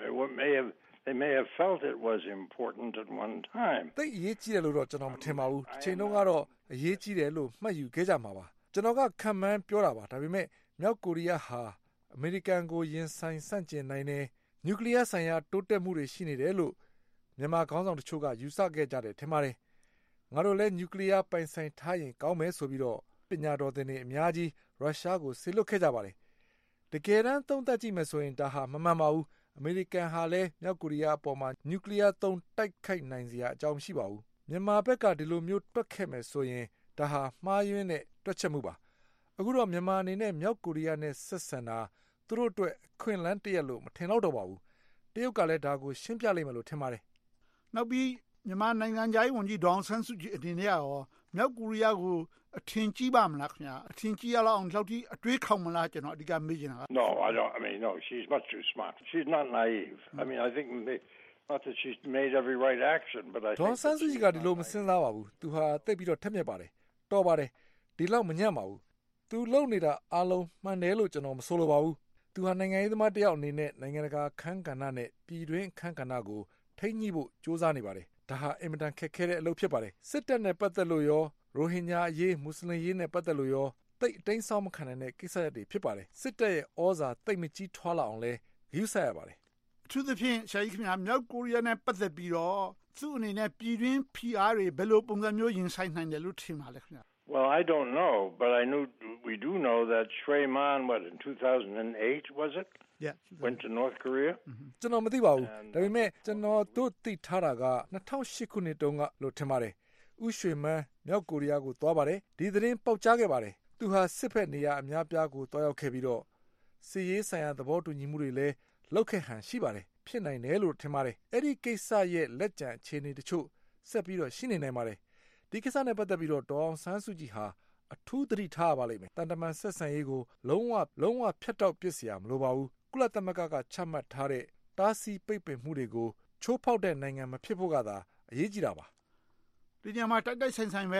Speaker 18: They may have felt it was important at one time.
Speaker 21: တိတ်အရေးကြီးတယ်လို့တော့ကျွန်တော်မထင်ပါဘူး။ချိန်တုန်းကတော့အရေးကြီးတယ်လို့မှတ်ယူခဲ့ကြမှာပါ။ကျွန်တော်ကခံမှန်းပြောတာပါ။ဒါပေမဲ့မြောက်ကိုရီးယားဟာအမေရိကန်ကိုရင်ဆိုင်ဆန့်ကျင်နိုင်တဲ့နျူကလ িয়ার ဆိုင်ရာတိုးတက်မှုတွေရှိနေတယ်လို့မြန်မာခေါင်းဆောင်တချို့ကယူဆခဲ့ကြတယ်ထင်ပါတယ်။ငါတို့လည်းနျူကလ িয়ার ပိုင်ဆိုင်ထားရင်ကောင်းမယ်ဆိုပြီးတော့ပညာတော်သင်တွေအများကြီးရုရှားကိုဆေလွတ်ခဲ့ကြပါတယ်။တကယ်တမ်းသုံးသပ်ကြည့်မယ်ဆိုရင်ဒါဟာမမှန်ပါဘူး။အမေရိကန်ဟာလည်းမြောက်ကိုရီးယားအပေါ်မှာနျူကလ িয়ার သုံးတိုက်ခိုက်နိုင်စရာအကြောင်းမရှိပါဘူး။မြန်မာဘက်ကဒီလိုမျိုးတွက်ခဲ့မယ်ဆိုရင်ဒါဟာမှားယွင်းတဲ့တွက်ချက်မှုပါ။အခုတော့မြန်မာအနေနဲ့မြောက်ကိုရီးယားနဲ့ဆက်ဆံတာသူတို့အတွက်အခွင့်အလမ်းတစ်ရပ်လို့မထင်တော့ပါဘူး။တရုတ်ကလည်းဒါကိုရှင်းပြလိမ့်မယ်လို့ထင်ပါတယ်
Speaker 7: ။နောက်ပြီးမြန်မာနိုင်ငံသားဝန်ကြီးဒေါအောင်ဆန်းစုကြည်အနေနဲ့ရောမြောက်ကိုရီးယားကိုအထင်ကြီးပါမလားခင်ဗျာအထင်ကြီးရအောင်လောက်ထိအတွေးခေါင်မလားကျွန်တော်အဓိကမေးချင်တာ
Speaker 18: No, I don't. I mean, no, she's much too smart. She's not naive. I mean, I think not that she's made every right action, but I think
Speaker 21: ဒေါ်ဆန်းစုကြည်ကဒီလိုမစဉ်းစားပါဘူးသူဟာတိတ်ပြီးတော့ထက်မြက်ပါတယ်တော်ပါတယ်ဒီလောက်မညံ့ပါဘူးသူလုံနေတာအားလုံးမှန်တယ်လို့ကျွန်တော်မဆိုလိုပါဘူးသူဟာနိုင်ငံရေးသမားတစ်ယောက်အနေနဲ့နိုင်ငံတကာခန်းကဏ္ဍနဲ့ပြည်တွင်းခန်းကဏ္ဍကိုထိန်းညှိဖို့ကြိုးစားနေပါတယ်ဒါဟာအင်မတန်ခက်ခဲတဲ့အလုပ်ဖြစ်ပါတယ်စစ်တပ်နဲ့ပတ်သက်လို့ရောရိုဟင်ဂျာအရေးမွတ်စလင်ရေးနဲ့ပတ်သက်လို့ရောတိတ်အတိုင်းဆောင်မခံနိုင်တဲ့ကိစ္စရပ်တွေဖြစ်ပါတယ်စစ်တပ်ရဲ့ဩဇာတိတ်မကြီးထွားလာအောင်လဲဂရုစိုက်ရပါတယ်
Speaker 7: အထူးသဖြင့်ဆရာကြီးခင်ဗျာမြောက်ကိုရီးယားနဲ့ပတ်သက်ပြီးတော့သူ့အနေနဲ့ပြည်တွင်း PR တွေဘယ်လိုပုံစံမျိုးရင်ဆိုင်နိုင်တယ်လို့ထင်ပါလဲခင်ဗျာ
Speaker 18: Well, I don't know, but we do know that Shui Man, in 2008, was it?
Speaker 7: Yeah.
Speaker 18: Went to North Korea.
Speaker 21: ကျွန်တော်မသိပါဘူးဒါပေမဲ့ကျွန်တော်တို့သိထားတာက2008ခုနှစ်တုန်းကလို့ထင်ပါတယ်ဥရွှေမန်းမြောက်ကိုရီးယားကိုသွားပါတယ်ဒီသတင်းပေါက်ကြားခဲ့ပါတယ်သူဟာစစ်ဖက်နေရအများပြားကိုတွားရောက်ခဲ့ပြီးတော့စစ်ရေးဆိုင်ရာသဘောတူညီမှုတွေလည်းလုပ်ခဲ့ဟန်ရှိပါတယ်ဖြစ်နိုင်တယ်လို့ထင်ပါတယ်အဲ့ဒီကိစ္စရဲ့လက်ကျန်အခြေအနေတချို့ဆက်ပြီးတော့ရှိနေနိုင်ပါတယ်ဒီကိစ္စနဲ့ပတ်သက်ပြီးတော့ဒေါအောင်ဆန်းစုကြည်ဟာအထူးသတိထားပါလိမ့်မယ်တန်တမန်ဆက်ဆံရေးကိုလုံးဝဖြတ်တောက်ပစ်เสียမလိုပါဘူးကုလသမဂ္ဂကချမှတ်ထားတဲ့တားဆီးပိတ်ပင်မှုတွေကိုချိုးဖောက်တဲ့နိုင်ငံမဖြစ်ဖို့ကသာအရေးကြီးတာပါ
Speaker 7: ဒီညမှာတိုက်ဆိုင်ပဲ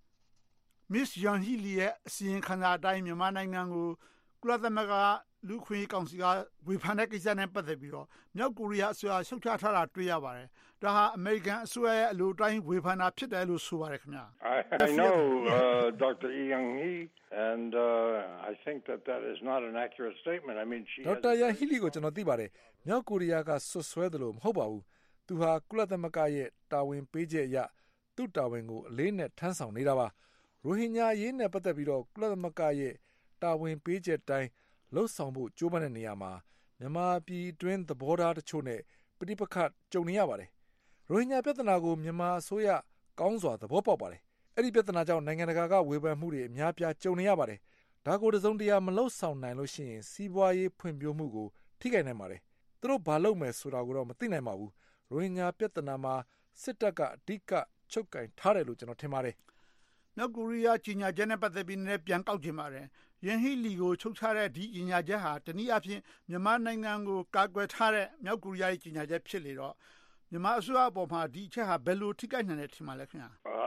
Speaker 7: Miss Yang Hee ရဲ့အစီရင်ခံစာအတိုင်းမြန်မာနိုင်ငံကိုကုလသမဂ္ဂလူခွင့်ကောင်စီကဝေဖန်တဲ့ကိစ္စနဲ့ပတ်သက်ပြီးတော့မြောက်ကိုရီးယားအစိုးရရှုတ်ချထားတာတွေ့ရပါတယ်ဒါဟာအမေရိကန်အစိုးရရဲ့အလိုတိုင်းဝေဖန်တာဖြစ်တယ်လို့ဆိုပါတယ်ခင်ဗျာ
Speaker 18: I know Dr. Yang Hee and I think that is not an accurate statement. I mean, she
Speaker 21: Dr. Yang Hee ကိုကျွန်တော်သိပါတယ်မြောက်ကိုရီးယားကဆွဆွဲတယ်လို့မဟုတ်ပါဘူးသူဟာကုလသမဂ္ဂရဲ့တာဝန်ပေးချက်အရသူ့တာဝန်ကိုအလေးနဲ့ထမ်းဆောင်နေတာပါရိုဟင်ဂျာရေးနဲ့ပတ်သက်ပြီးတော့ကုလသမဂ္ဂရဲ့တာဝန်ပေးချက်တိုင်းလှုပ်ဆောင်ဖို့ကြိုးပမ်းတဲ့နေရာမှာမြန်မာပြည်တွင်းသဘောထားတချို့နဲ့ပဋိပက္ခကြုံနေရပါတယ်။ရိုဟင်ဂျာပြဿနာကိုမြန်မာအစိုးရကောင်းစွာသဘောပေါက်ပါတယ်။အဲ့ဒီပြဿနာကြောင့်နိုင်ငံတကာကဝေဖန်မှုတွေအများပြားကြုံနေရပါတယ်။ဒါကိုတစုံတရာမလှုပ်ဆောင်နိုင်လို့ရှိရင်စီးပွားရေးဖွံ့ဖြိုးမှုကိုထိခိုက်နိုင်ပါတယ်။သူတို့ဘာလုပ်မယ်ဆိုတာကိုတော့မသိနိုင်ပါဘူး။ရိုဟင်ဂျာပြဿနာမှာစစ်တပ်ကအဓိကချုပ်ကင်ထားတယ်လို့ကျွန်တော်ထင်ပါတယ်
Speaker 7: ။မြောက်ကိုရီးယားကြီးညာချက်နဲ့ပတ်သက်ပြီးလည်းပြန်ကောက်ချင်ပါတယ်။ယန်ဟီလီကိုချုပ်ချတဲ့ဒီကြီးညာချက်ဟာတနည်းအားဖြင့်မြန်မာနိုင်ငံကိုကာကွယ်ထားတဲ့မြောက်ကိုရီးယားရဲ့ကြီးညာချက်ဖြစ်လေတော့မြန်မာအစိုးရအပေါ်မှာဒီအချက်ဟာဘယ်လိုထိခိုက်နိုင်တယ်ထင်ပါလဲခင်ဗျာ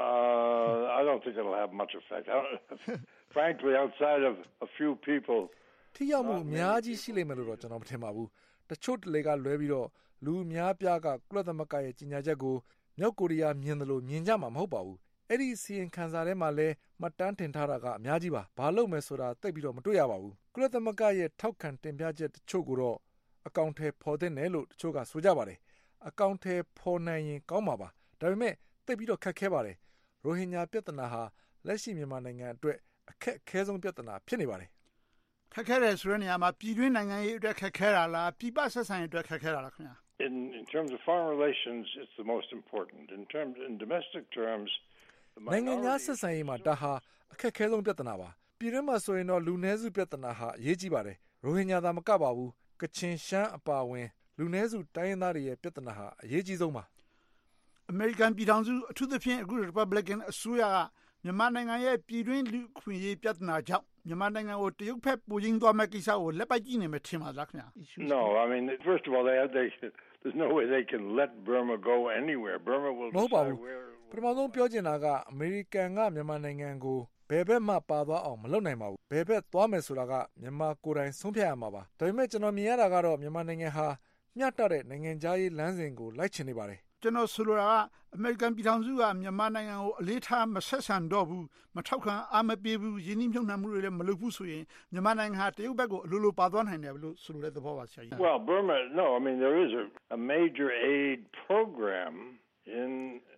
Speaker 18: I don't think it'll have much effect. Frankly, outside of a few people.
Speaker 21: ထိရောက်မှုအများကြီးရှိလိမ့်မယ်လို့တော့ကျွန်တော်မထင်ပါဘူး။တချို့တလေကလွဲပြီးတော့လူအများပြားကကုလသမဂ္ဂရဲ့ကြီးညာချက်ကိုမြောက်ကိုရီးယားမြင်တယ်လို့မြင်ကြမှာမဟုတ်ပါဘူး။အဲ့ဒီစီရင်ခံစာထဲမှာလည်းမှတ်တမ်းတင်ထားတာကအများကြီးပါ။ဘာလို့မယ်ဆိုတာသိပြီးတော့မတွေ့ရပါဘူး။ကုလသမဂ္ဂရဲ့ထောက်ခံတင်ပြချက်တချို့ကိုတော့အကောင့်ထဲပေါ်တဲ့နယ်လို့တချို့ကဆိုကြပါတယ်။အကောင့်ထဲပေါ်နိုင်ရင်ကောင်းပါပါ။ဒါပေမဲ့သိပြီးတော့ခက်ခဲပါတယ်။ရိုဟင်ဂျာပြဿနာဟာလက်ရှိမြန်မာနိုင်ငံအတွက်အခက်အခဲဆုံးပြဿနာဖြစ်နေပါတယ်
Speaker 7: ။ခက်ခဲတယ်ဆိုတဲ့နေရာမှာပြည်တွင်းနိုင်ငံရေးအတွက်ခက်ခဲတာလားပြည်ပဆက်ဆံရေးအတွက်ခက်ခဲတာလားခင်ဗျာ
Speaker 18: In terms of foreign relations, it's the most important. In domestic terms,
Speaker 21: နိုင်ငံခြားဆက်ဆံရေးမှာဒါဟာအခက်အခဲဆုံးပြဿနာပါ။ပြည်တွင်းမှာဆိုရင်တော့လူနည်းစုပြဿနာဟာအရေးကြီးပါတယ်။ရိုဟင်ဂျာသာမကပါဘူး။ကချင်ရှမ်းအပါအဝင်လူနည်းစုတိုင်းရင်းသားတွေရဲ့ပြဿနာဟာအရေးကြီးဆုံးပါ
Speaker 7: ။အမေရိကန်ပြည်ထောင်စုအထူးသဖြင့်အခု Republican အစိုးရကမြန်မာနိုင်ငံရဲ့ပြည်တွင်းလူ့ခွင့်ရေးပြဿနာကြောင့်မြန်မာနိုင်ငံကိုတရုတ်ဘက်ပိုရင်းသွားမဲ့ကိစ္စကိုလက်ပိုက်ကြည့်နေမယ်ထင်ပါလားခင်ဗျာ
Speaker 18: No, I mean first of all there's no way they can let Burma go anywhere. Burma will decide where
Speaker 21: ပထမဆုံးပြောချင်တာကအမေရိကန်ကမြန်မာနိုင်ငံကိုဘယ်ဘက်မှပါသွားအောင်မလုပ်နိုင်ပါဘူး။ဘယ်ဘက်သွားမယ်ဆိုတာကမြန်မာကိုယ်တိုင်ဆုံးဖြတ်ရမှာပါ။ဒါပေမဲ့ကျွန်တော်မြင်ရတာကတော့မြန်မာနိုင်ငံဟာမျှတတဲ့နိုင်ငံခြားရေးလမ်းစဉ်ကိုလိုက်ချင်နေပါတယ်
Speaker 7: ။ကျွန်တော်ဆိုလိုတာကအမေရိကန်ပြည်ထောင်စုကမြန်မာနိုင်ငံကိုအလေးထားမဆက်ဆံတော့ဘူးမထောက်ခံအားမပေးဘူးယင်းနှိမ့်ညွှန်နှံမှုတွေလည်းမလုပ်ဘူးဆိုရင်မြန်မာနိုင်ငံဟာတရုတ်ဘက်ကိုအလိုလိုပါသွားနိုင်တယ်လို့ဆိုလိုတဲ့သဘောပါဆရာကြီး
Speaker 18: Well, Burma, no, I mean there is a major aid program in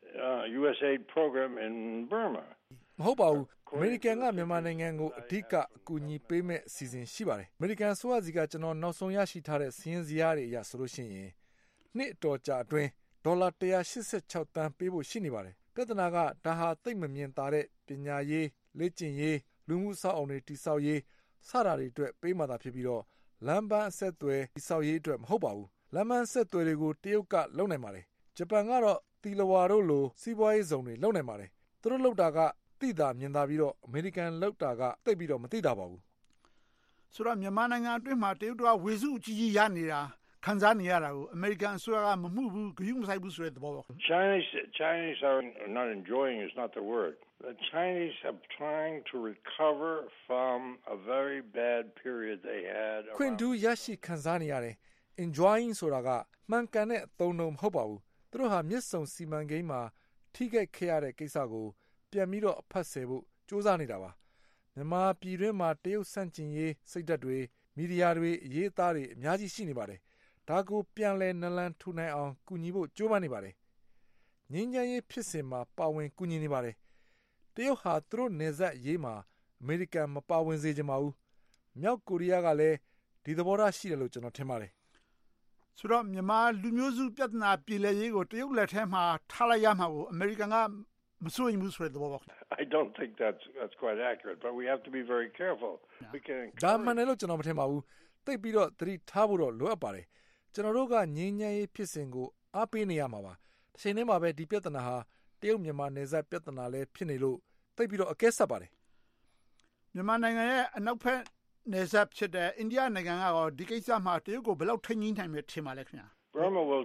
Speaker 18: US aid program in Burma.
Speaker 21: မဟုတ်ပါဘူးအမေရိကန်ကမြန်မာနိုင်ငံကိုအဓိကအကူအညီပေးမဲ့အစီအစဉ်ရှိပါတယ်အမေရိကန်ဆိုရစီကကျွန်တော်နောက်ဆုံးရရှိထားတဲ့စီးရင်စရာတွေအရဆိုလို့ရှိရင်နှစ်အတော်ကြာအတွင်းဒေါ်လာ186တန်းပေးဖို့ရှိနေပါတယ်ပြဿနာကဒါဟာသိပ်မမြင်သာတဲ့ပညာရေးလေ့ကျင့်ရေးလူမှုစောင့်အောင်တွေတိစောက်ရေးစတာတွေအတွက်ပေးမှသာဖြစ်ပြီးတော့လမ်းပန်းအဆက်အသွယ်တိစောက်ရေးအတွက်မဟုတ်ပါဘူးလမ်းပန်းဆက်သွယ်တွေကိုတရုတ်ကလုပ်နိုင်ပါတယ်ဂျပန်ကတော့တီလဝါတို့လိုစီးပွားရေးဇုံတွေလုပ်နိုင်ပါတယ်သူတို့လုပ်တာကသိတာမြင်သာပြီးတော့အမေရိကန်လုပ်တာကသိပြီးတော့မသိတာပါဘူး
Speaker 7: ဆိုတော့မြန်မာနိုင်ငံအတွင်းမှာတရုတ်ကဝေစုအကြီးကြီးရနေတာခံစားနေရတာကိုအမေရိကန်အစိုးရကမမှုဘူးဂရုမစိုက်ဘူးဆိုတဲ့သဘောပါ
Speaker 18: Chinese are not enjoying is not the word. The Chinese are trying to recover from a very bad period they had.
Speaker 21: ခွင့်ထူးရရှိခံစားနေရတယ် enjoying ဆိုတာကမှန်ကန်တဲ့အသုံးအနှုန်းမဟုတ်ပါဘူးသူတို့ဟာမျက်စုံစီမံကိန်းမှာထိခိုက်ခဲ့ရတဲ့ကိစ္စကိုပြန်ပြီးတော့အဖတ်ဆယ်ဖို့စူးစမ်းနေတာပါမြန်မာပြည်တွင်းမှာတရုတ်ဆန့်ကျင်ရေးစိတ်ဓာတ်တွေမီဒီယာတွေအရေးအသားတွေအများကြီးရှိနေပါတယ်ဒါကိုပြန်လဲနလန်ထူနိုင်အောင်ကူညီဖို့ကြိုးပမ်းနေပါတယ်ငြိမ်းချမ်းရေးဖြစ်စဉ်မှာပါဝင်ကူညီနေပါတယ်တရုတ်ဟာသူတို့နေဆက်ရေးမှာအမေရိကန်မပါဝင်စေချင်ပါဘူးမြောက်ကိုရီးယားကလည်းဒီသဘောထားရှိတယ်လို့ကျွန်တော်ထင်ပါတယ်
Speaker 7: ဆိုတော့မြန်မာလူမျိုးစုပြဿနာပြည်လဲရေးကိုတရုတ်လက်ထဲမှာထားလိုက်ရမှာကိုအမေရိကန်ကမစိုးရင်ဘူးဆိုတဲ့သဘောပါ
Speaker 18: I don't think that's quite accurate but we have to be very careful we can
Speaker 21: ဒါမှန်တယ်လို့ကျွန်တော်မထင်ပါဘူးသိပြီးတော့သတိထားဖို့တော့လိုအပ်ပါတယ်ကျွန်တော်တို့ကငြိမ်းချမ်းရေးဖြစ်စဉ်ကိုအားပေးနေရမှာပါတစ်ချိန်တည်းမှာပဲဒီပြဿနာဟာတရုတ်မြန်မာနယ်စပ်ပြဿနာလည်းဖြစ်နေလို့သိပြီးတော့အကဲဆက်ပါတယ်
Speaker 7: မြန်မာနိုင်ငံရဲ့အနောက်ဘက်နယ်စပ်ဖြစ်တဲ့အိန္ဒိယနိုင်ငံကရောဒီကိစ္စမှာတရုတ်ကိုဘယ်လောက်ထိန်းနိုင်မယ်ထင်ပါလဲခင်ဗျာ
Speaker 18: Burma will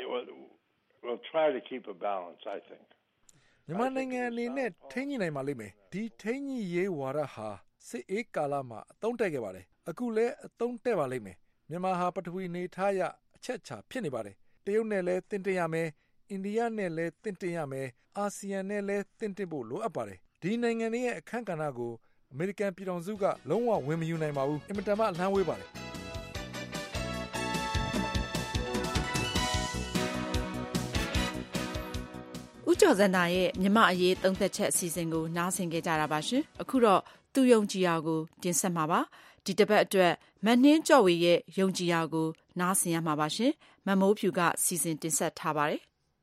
Speaker 18: try to keep a balance I think
Speaker 21: မြန်မာနိုင်ငံအနေနဲ့ထိန်းနိုင်ပါလိမ့်မယ်ဒီထိန်းရေးဝါဒဟာစစ်အေးကာလမှာအသုံးတက်ခဲ့ပါတယ်အခုလည်းအသုံးတက်ပါလိမ့်မယ်မြန်မာဟာပထဝီနေထားရအချက်ချာဖြစ်နေပါတယ်တရုတ်နဲ့လည်းတင်တင်ရမယ်အိန္ဒိယနဲ့လည်းတင်တင်ရမယ်အာဆီယံနဲ့လည်းတင်တင်ဖို့လိုအပ်ပါတယ်ဒီနိုင်ငံတွေရဲ့အခန်းကဏ္ဍကိုအမေရိကန်ပြည်ထောင်စုကလုံးဝဝင်မယူနိုင်ပါဘူးအင်မတန်မှအလှမ်းဝေးပါတယ်
Speaker 2: ဦးကျော်ဇန္တာရဲ့မြမအရေးသုံးသက်ချက်အစီအစဉ်ကိုနားဆင်ကြကြတာပါရှင်အခုတော့သူယုံကြည်ရာကိုတင်ဆက်မှာပါဒီတစ်ပတ်အတွက်မနှင်းကြော့ဝေရဲ့ယုံကြည်ရာကိုနားဆင်ရမှာပါရှင်မမိုးဖြူကစီစဉ်တင်ဆက်ထားပါတယ်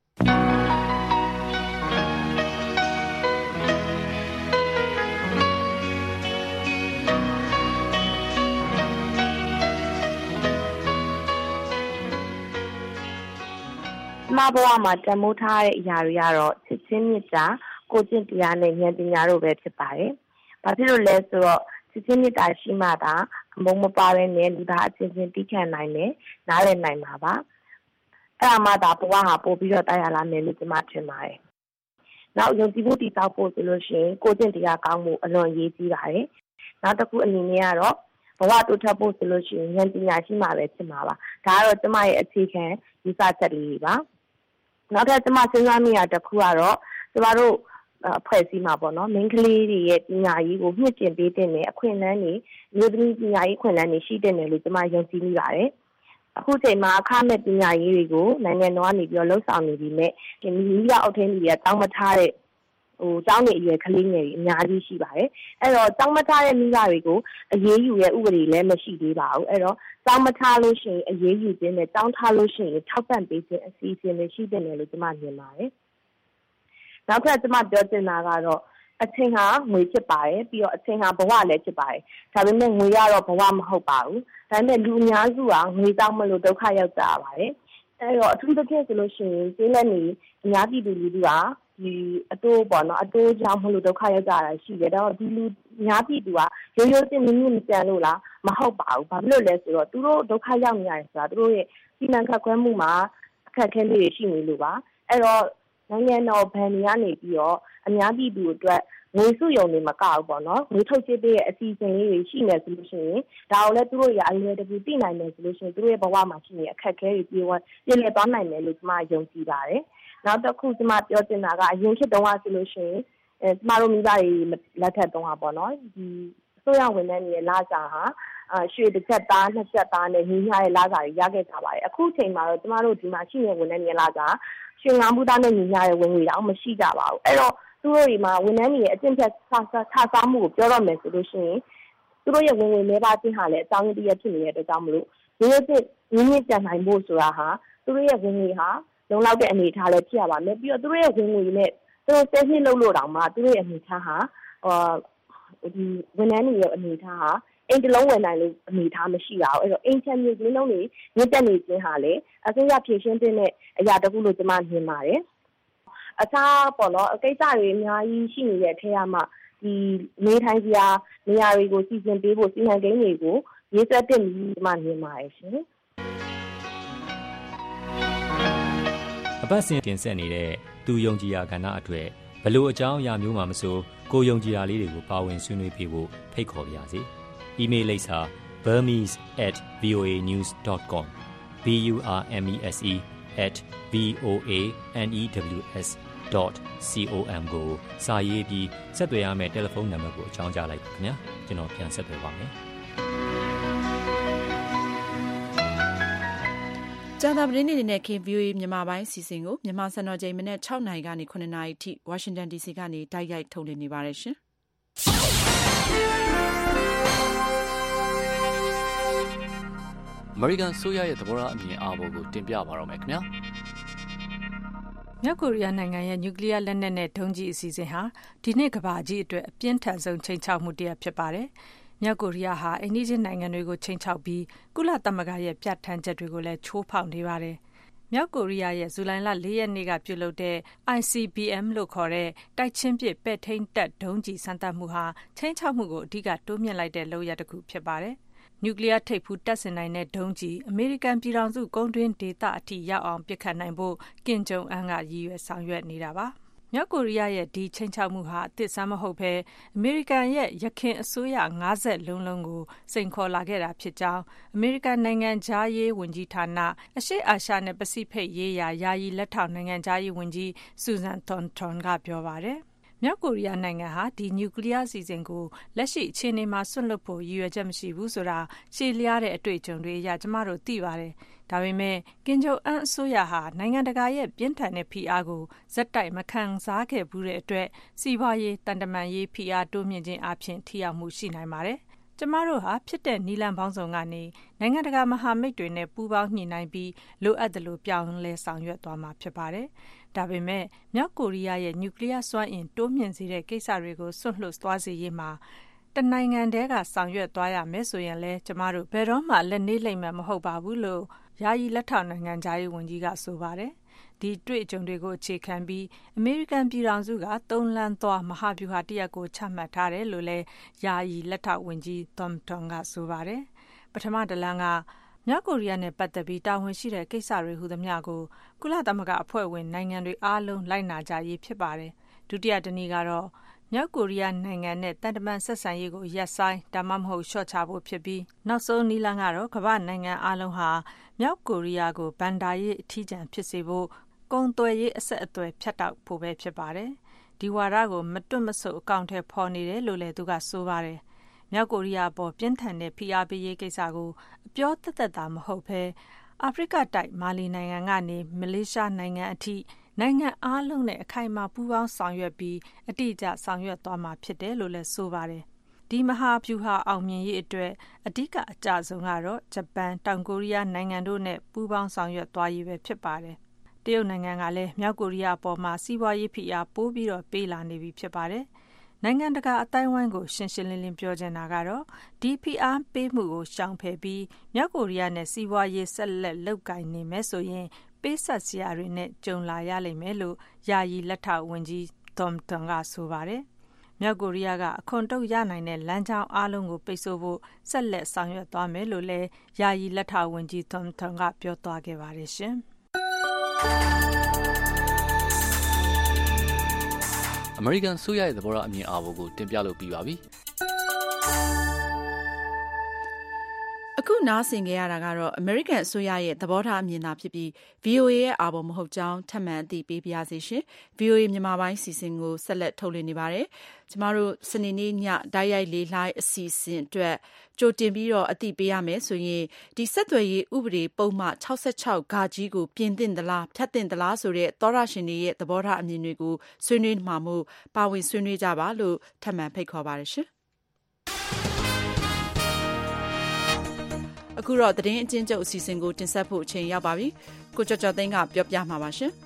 Speaker 5: မဘဝမှာတမိုးထားတဲ့အရာတွေကတော့ချစ်ချင်းမြတ်တာကိုကျင့်တရားနဲ့ဉာဏ်ပညာတို့ပဲဖြစ်ပါတယ်။ဘာဖြစ်လို့လဲဆိုတော့ချစ်ချင်းမြတ်တာရှိမှသာအမုန်းမပါဘဲနဲ့လူသားအချင်းချင်းတိကျနိုင်တယ်နားလည်နိုင်မှာပါ။အဲ့ဒါမှသာဘဝဟာပို့ပြီးတော့တရားလာမယ်လို့ကျွန်မထင်ပါတယ်။နောက်ယုံကြည်မှုတည်ဆောက်ဖို့ဆိုလို့ရှိရင်ကိုကျင့်တရားကောင်းမှုအလွန်အရေးကြီးပါတယ်။နောက်တစ်ခုအနေနဲ့ကတော့ဘဝတိုးထပ်ဖို့ဆိုလို့ရှိရင်ဉာဏ်ပညာရှိမှပဲဖြစ်မှာပါ။ဒါကတော့ကျွန်မရဲ့အခြေခံယူဆချက်လေးပါ။နောက်ထပ်ကျွန်မစဉ်းစားမိတာတစ်ခုကတော့ကျမတို့ဖွဲ့စည်းမှာပေါ့နော်မိန်းကလေးတွေရဲ့ပညာရေးကိုမြင့်တင်ပေးတဲ့အခွင့်အလမ်းတွေမျိုးသမီးပညာရေးအခွင့်အလမ်းတွေရှိတဲ့နယ်လို့ကျမယုံကြည်မိပါတယ်အခုချိန်မှာအခမဲ့ပညာရေးတွေကိုနိုင်ငံတော်ကနေပြီးတော့လှုပ်ဆောင်နေပြီးမြစ်မိဘအုပ်ထိန်းတွေကတောင်းမထားတဲ့ကျောင်းနေအရွယ်ကလေးငယ်တွေအများကြီးရှိပါတယ်အဲ့တော့ကျောင်းမထားတဲ့မိဘတွေကိုအရေးယူရဲ့ဥပဒေလည်းမရှိသေးပါဘူးအဲ့တော့ကျောင်းမထားလို့ရှိရင်အရေးယူခြင်းနဲ့ကျောင်းထားလို့ရှိရင်ထောက်ပံ့ပေးခြင်းအစီအစဉ်တွေရှိတဲ့နယ်လို့ကျမမြင်ပါတယ်နောက်ထပ်ကျမပြောချင်တာကတော့အချိန်ဟာငွေဖြစ်ပါတယ်ပြီးတော့အချိန်ဟာဘဝလည်းဖြစ်ပါတယ်ဒါပေမဲ့ငွေကတော့ဘဝမဟုတ်ပါဘူးဒါပေမဲ့လူအများစုကငွေတောင်းမလို့ဒုက္ခရောက်ကြပါတယ်အဲ့တော့အထူးသဖြင့်ဆိုလို့ရှိရင်ကျေးလက်နေအများပြည်သူလူထုကဒီအတိုးပေါ့နော်အတိုးကြောင့်မလို့ဒုက္ခရောက်ကြတာရှိတယ်ဒါတော့ဒီလူအများပြည်သူကရိုးရိုးချင်းမင်းမကြံလို့လားမဟုတ်ပါဘူးဘာဖြစ်လို့လဲဆိုတော့သူတို့ဒုက္ခရောက်နေရတယ်ဆိုတာသူတို့ရဲ့စီမံခန့်ခွဲမှုမှာအခက်အခဲလေးတွေရှိနေလို့ပါအဲ့တော့နိုင်ငံတော်ဗန်တွေကနေပြီးတော့အများပြည်သူအတွက်ငွေစုယုံနေမကောက်ပေါ့နော်ငွေထုတ်ချစ်တဲ့အစီအစဉ်လေးတွေရှိနေဆိုလို့ရှိရင်ဒါကိုလည်းသူတို့ရအလွယ်တကူသိနိုင်တယ်ဆိုလို့ရှိရင်သူတို့ရဲ့ဘဝမှာရှိနေအခက်အခဲတွေပြေလည်သွားနိုင်တယ်လို့ကျွန်မယုံကြည်ပါတယ်နောက်တစ်ခုကျွန်မပြောချင်တာကအရင်ခေတ်တုန်းကဆိုလို့ရှိရင်ကျွန်မတို့မိဘတွေလက်ထက်တုန်းကပေါ့နော်ဒီအစိုးရဝန်ထမ်းတွေရဲ့လစာဟာရွှေတစ်ချက်သားနှစ်ချက်သားနဲ့ညီမျှရဲ့လစာတွေရခဲ့ကြပါတယ်အခုချိန်မှာတော့ကျွန်မတို့ဒီမှာရှိနေတဲ့ဝန်ထမ်းတွေရဲ့လစာရွှေငါးဘူးသားနဲ့ညီမျှရဲ့ဝင်ငွေတောင်မရှိကြပါဘူးအဲ့တော့သူတို့တွေမှာဝန်ထမ်းတွေရဲ့အကျင့်ချက်ခြားစားမှုကိုပြောရမယ်ဆိုလို့ရှိရင်သူတို့ရဲ့ဝင်ငွေလဲပါခြင်းဟာလည်းအကြောင်းရင်းတစ်ရပ်ဖြစ်နေတဲ့အတွက်ကြောင့်မလို့ဒီလိုစစ်ရင်းမြစ်ကြံနိုင်ဖို့ဆိုတာဟာသူတို့ရဲ့ဝင်ငွေဟာလုံလောက်တဲ့အနေအထားလည်းဖြစ်ရပါမယ်ပြီးတော့သူတို့ရဲ့ဝင်ငွေနဲ့သူတို့ဆဲနှစ်လုပ်လို့တောင်မှသူတို့ရဲ့အနေအထားဟာဒီဝန်ထမ်းတွေရဲ့အနေအထားဟာအိမ်တလုံးဝင်နိုင်လို့အနေထားမရှိပါဘူးအဲ့တော့အိမ်ချမ်းမြေကြီးလုံးတွေမြင့်တက်နေခြင်းဟာလေအစိုးရဖြည့်ရှင်းတဲ့အရာတခုလို့ကျွန်မမြင်ပါတယ်အခြားပေါ့နော်အကိစ္စတွေအများကြီးရှိနေတဲ့အထက်မှာဒီနေထိုင်စရာနေရာတွေကိုစီစဉ်ပေးဖို့စီမံကိန်းတွေကိုရေးဆွဲတင်ပြီးကျွန်မမြင်ပါတယ်ရှင်
Speaker 17: အပတ်စဉ်တင်ဆက်နေတဲ့သူယုံကြည်ရာကဏ္ဍအတွက်ဘလို့အကြောင်းအရာမျိုးမှမဆိုကိုယုံကြည်ရာလေးတွေကိုပါဝင်ဆွေးနွေးပေးဖို့ဖိတ်ခေါ်ပါရစေ။ email လိပ်စာ burmese@voanews.com burmese@voanews.com ကိုစာရေးပြီးဆက်သွယ်ရမယ့်တယ်လီဖုန်းနံပါတ်ကိုအကြောင်းကြားလိုက်ပါခင်ဗျာကျွန်တော်ပြန်ဆက်သွယ်ပါမယ်
Speaker 2: ကျန်တာပရင်းနေနဲ့ KVOA မြန်မာပိုင်းစီစဉ်ကိုမြန်မာစံတော်ချိန်မနေ့6နာရီကနေ9နာရီထိ Washington DC ကနေတိုက်ရိုက်ထုတ်လွှင့်နေပါတယ်ရှင်
Speaker 22: အမေရိကန်ဆိုရရဲ့သဘောထားအမြင်အာဘော်ကိုတင်ပြပါတော့မယ်ခင်ဗျာ
Speaker 23: မြောက်ကိုရီးယားနိုင်ငံရဲ့နျူကလ িয়ার လက်နက်နဲ့ဒုံးကျည်အစီအစဉ်ဟာဒီနေ့ကမ္ဘာကြီးအတွက်အပြင်းထန်ဆုံးချိန်ချောက်မှုတစ်ရပ်ဖြစ်ပါတယ်မြောက်ကိုရီးယားဟာအိန္ဒိယနိုင်ငံတွေကိုချိန်ချောက်ပြီးကုလသမဂ္ဂရဲ့ပြဋ္ဌာန်းချက်တွေကိုလည်းချိုးဖောက်နေပါတယ်မြောက်ကိုရီးယားရဲ့ဇူလိုင်လ4ရက်နေ့ကပြုလုပ်တဲ့ ICBM လို့ခေါ်တဲ့တိုက်ချင်းပစ်ပဲ့ထိန်းတပ်ဒုံးကျည်စမ်းသပ်မှုဟာချိန်ချောက်မှုကိုအဓိကတိုးမြင့်လိုက်တဲ့လုပ်ရပ်တစ်ခုဖြစ်ပါတယ်နျူကလ িয়ার ထိပ်ဖူးတပ်ဆင်နိုင်တဲ့ဒုံးကျည်အမေရိကန်ပြည်ထောင်စုကုန်းတွင်းဒေသအထိရောက်အောင်ပစ်ခတ်နိုင်ဖို့ကင်ဂျုံအန်ကရည်ရွယ်ဆောင်ရွက်နေတာပါမြောက်ကိုရီးယားရဲ့ဒီချိန်ချောက်မှုဟာအသစ်ဆန်းမဟုတ်ဘဲအမေရိကန်ရဲ့ရခိုင်အစိုးရ50လုံးကိုစိန်ခေါ်လာခဲ့တာဖြစ်ကြောင်းအမေရိကန်နိုင်ငံသားရေးဝန်ကြီးဌာနအရှေ့အာရှနဲ့ပစိဖိတ်ရေးရာယာယီလက်ထောက်နိုင်ငံသားရေးဝန်ကြီးဆူဇန်သွန်ထွန်ကပြောပါတယ်မြောက်ကိုရီးယားနိုင်ငံဟာဒီနျူကလ িয়ার အစီအစဉ်ကိုလက်ရှိအခြေအနေမှာဆွတ်လွတ်ဖို့ရည်ရွယ်ချက်မရှိဘူးဆိုတာရှေ့လျားတဲ့အတွေ့အကြုံတွေအရကျမတို့သိပါတယ်။ဒါပေမဲ့ကင်ဂျုံအန်အစိုးရဟာနိုင်ငံတကာရဲ့ပြင်းထန်တဲ့ဖိအားကိုဇက်တိုက်မခံစားခဲ့ဘူးတဲ့အတွက်စီးပွားရေးတန်တမာရေးဖိအားတိုးမြင့်ခြင်းအပြင်ထိရောက်မှုရှိနိုင်ပါတယ်။ကျမတို့ဟာဖြစ်တဲ့နီလန်ပေါင်းစုံကနေနိုင်ငံတကာမဟာမိတ်တွေနဲ့ပူးပေါင်းညှိနှိုင်းပြီးလိုအပ်တယ်လို့ပြောင်းလဲဆောင်ရွက်သွားမှာဖြစ်ပါတယ်။ဒါပေမဲ့မြောက်ကိုရီးယားရဲ့နျူကလ িয়ার စွမ်းအင်တိုးမြင့်စေတဲ့ကိစ္စတွေကိုစွန့်လွတ်သွားစေရေးမှာတနိုင်ငံတည်းကဆောင်ရွက်သွားရမယ်ဆိုရင်လည်းကျမတို့ဘယ်တော့မှလက်နေလိမ့်မယ်မဟုတ်ပါဘူးလို့ယာယီလက်ထောက်နိုင်ငံသားရေးဝန်ကြီးကဆိုပါတယ်။ဒီတွေ့အကြုံတွေကိုအခြေခံပြီးအမေရိကန်ပြည်ထောင်စုက3လမ်းသွားမဟာဗျူဟာတစ်ရပ်ကိုချမှတ်ထားတယ်လို့လည်းယာယီလက်ထောက်ဝန်ကြီး Thornton ကဆိုပါတယ်။ပထမတစ်လမ်းကမြောက်ကိုရီးယားနဲ့ပတ်သက်ပြီးတာဝန်ရှိတဲ့ကိစ္စတွေဟူသမျှကိုကုလသမဂ္ဂအဖွဲ့ဝင်နိုင်ငံတွေအားလုံးလိုက်နာကြရေးဖြစ်ပါတယ်။ဒုတိယတစ်နည်းကတော့မြောက်ကိုရီးယားနိုင်ငံနဲ့တန်တမန်ဆက်ဆံရေးကိုရပ်ဆိုင်းဒါမှမဟုတ်လျှော့ချဖို့ဖြစ်ပြီးနောက်ဆုံးနည်းလမ်းကတော့ကမ္ဘာနိုင်ငံအားလုံးဟာမြောက်ကိုရီးယားကိုဗန်ဒါရေးအထီးကျန်ဖြစ်စေဖို့ကုန်သွယ်ရေးအဆက်အသွယ်ဖြတ်တောက်ဖို့ပဲဖြစ်ပါတယ်။ဒီဝါဒကိုမတွတ်မဆုတ်အကောင့်ထဲပေါ်နေတယ်လို့လည်းသူကဆိုပါတယ်။မြောက်ကိုရီးယားပေါ်ပြင်းထန်တဲ့ဖိအားပေးရေးကိစ္စကိုအပြောသက်သက်သာမဟုတ်ဘဲအာဖရိကတိုက်မာလီနိုင်ငံကနေမလေးရှားနိုင်ငံအထိနိုင်ငံအားလုံးနဲ့အခိုင်အမာပူးပေါင်းဆောင်ရွက်ပြီးအတိအကျဆောင်ရွက်သွားမှာဖြစ်တယ်လို့လည်းဆိုပါတယ်။ဒီမဟာဗျူဟာအောင်မြင်ရေးအတွက်အဓိကအကျဆုံးကတော့ဂျပန်တောင်ကိုရီးယားနိုင်ငံတို့နဲ့ပူးပေါင်းဆောင်ရွက်သွားရေးပဲဖြစ်ပါတယ်။တရုတ်နိုင်ငံကလည်းမြောက်ကိုရီးယားအပေါ်မှာစီးပွားရေးဖိအားပိုးပြီးတော့ပေးလာနေပြီဖြစ်ပါတယ်။နိုင်ငံတကာအတိုင်းအဝိုင်းကိုရှင်းရှင်းလင်းလင်းပြောချင်တာကတော့ဒီဖိအားပေးမှုကိုရှောင်ဖယ်ပြီးမြောက်ကိုရီးယားနဲ့စီးပွားရေးဆက်လက်လုပ်ကိုင်နေမယ်ဆိုရင်ပေးဆက်စရာတွေနဲ့ကြုံလာရလိမ့်မယ်လို့ယာယီလက်ထောက်ဝန်ကြီး Thornton ကဆိုပါတယ်။မြောက်ကိုရီးယားကအခွန်တုတ်ရနိုင်တဲ့လမ်းကြောင်းအားလုံးကိုပိတ်ဆို့ဖို့ဆက်လက်ဆောင်ရွက်သွားမယ်လို့လည်းယာယီလက်ထောက်ဝန်ကြီး Thornton ကပြောသွားခဲ့ပါတယ်ရှင်။
Speaker 22: အမေရိကန်ဆိုရရဲ့သဘောထားအမြင်အာဘော်ကိုတင်ပြလို့ပြီးပါပြီ။
Speaker 2: အခုနားဆင်ကြရတာကတော့ American အစိုးရရဲ့သဘောထားအမြင်သာဖြစ်ပြီး VOA ရဲ့အာဘော်မဟုတ်ကြောင်းထပ်မံအသိပေးပါရစေရှင်။ VOA မြန်မာပိုင်းစီစဉ်ကိုဆက်လက်ထုတ်လွှင့်နေပါတယ်။ကျမတို့စနေနေ့ညတိုက်ရိုက်လေလှိုင်းအစီအစဉ်အတွက်ကြိုတင်ပြီးတော့အသိပေးရမယ်ဆိုရင်ဒီဆက်သွယ်ရေးဥပဒေပုံမှန်66ဂါကြီးကိုပြင်သင့်သလားဖြတ်သင့်သလားဆိုတဲ့သောရရှင်တွေရဲ့သဘောထားအမြင်တွေကိုဆွေးနွေးမှာမို့ပါဝင်ဆွေးနွေးကြပါလို့ထပ်မံဖိတ်ခေါ်ပါတယ်ရှင်။အခုတော့သတင်းအကျဉ်းချုပ်အစီအစဉ်ကိုတင်ဆက်ဖို့အချိန်ရောက်ပါပြီ။ကိုကျော်ကျော်သိန်းကပြောပြမှာပါရှင်။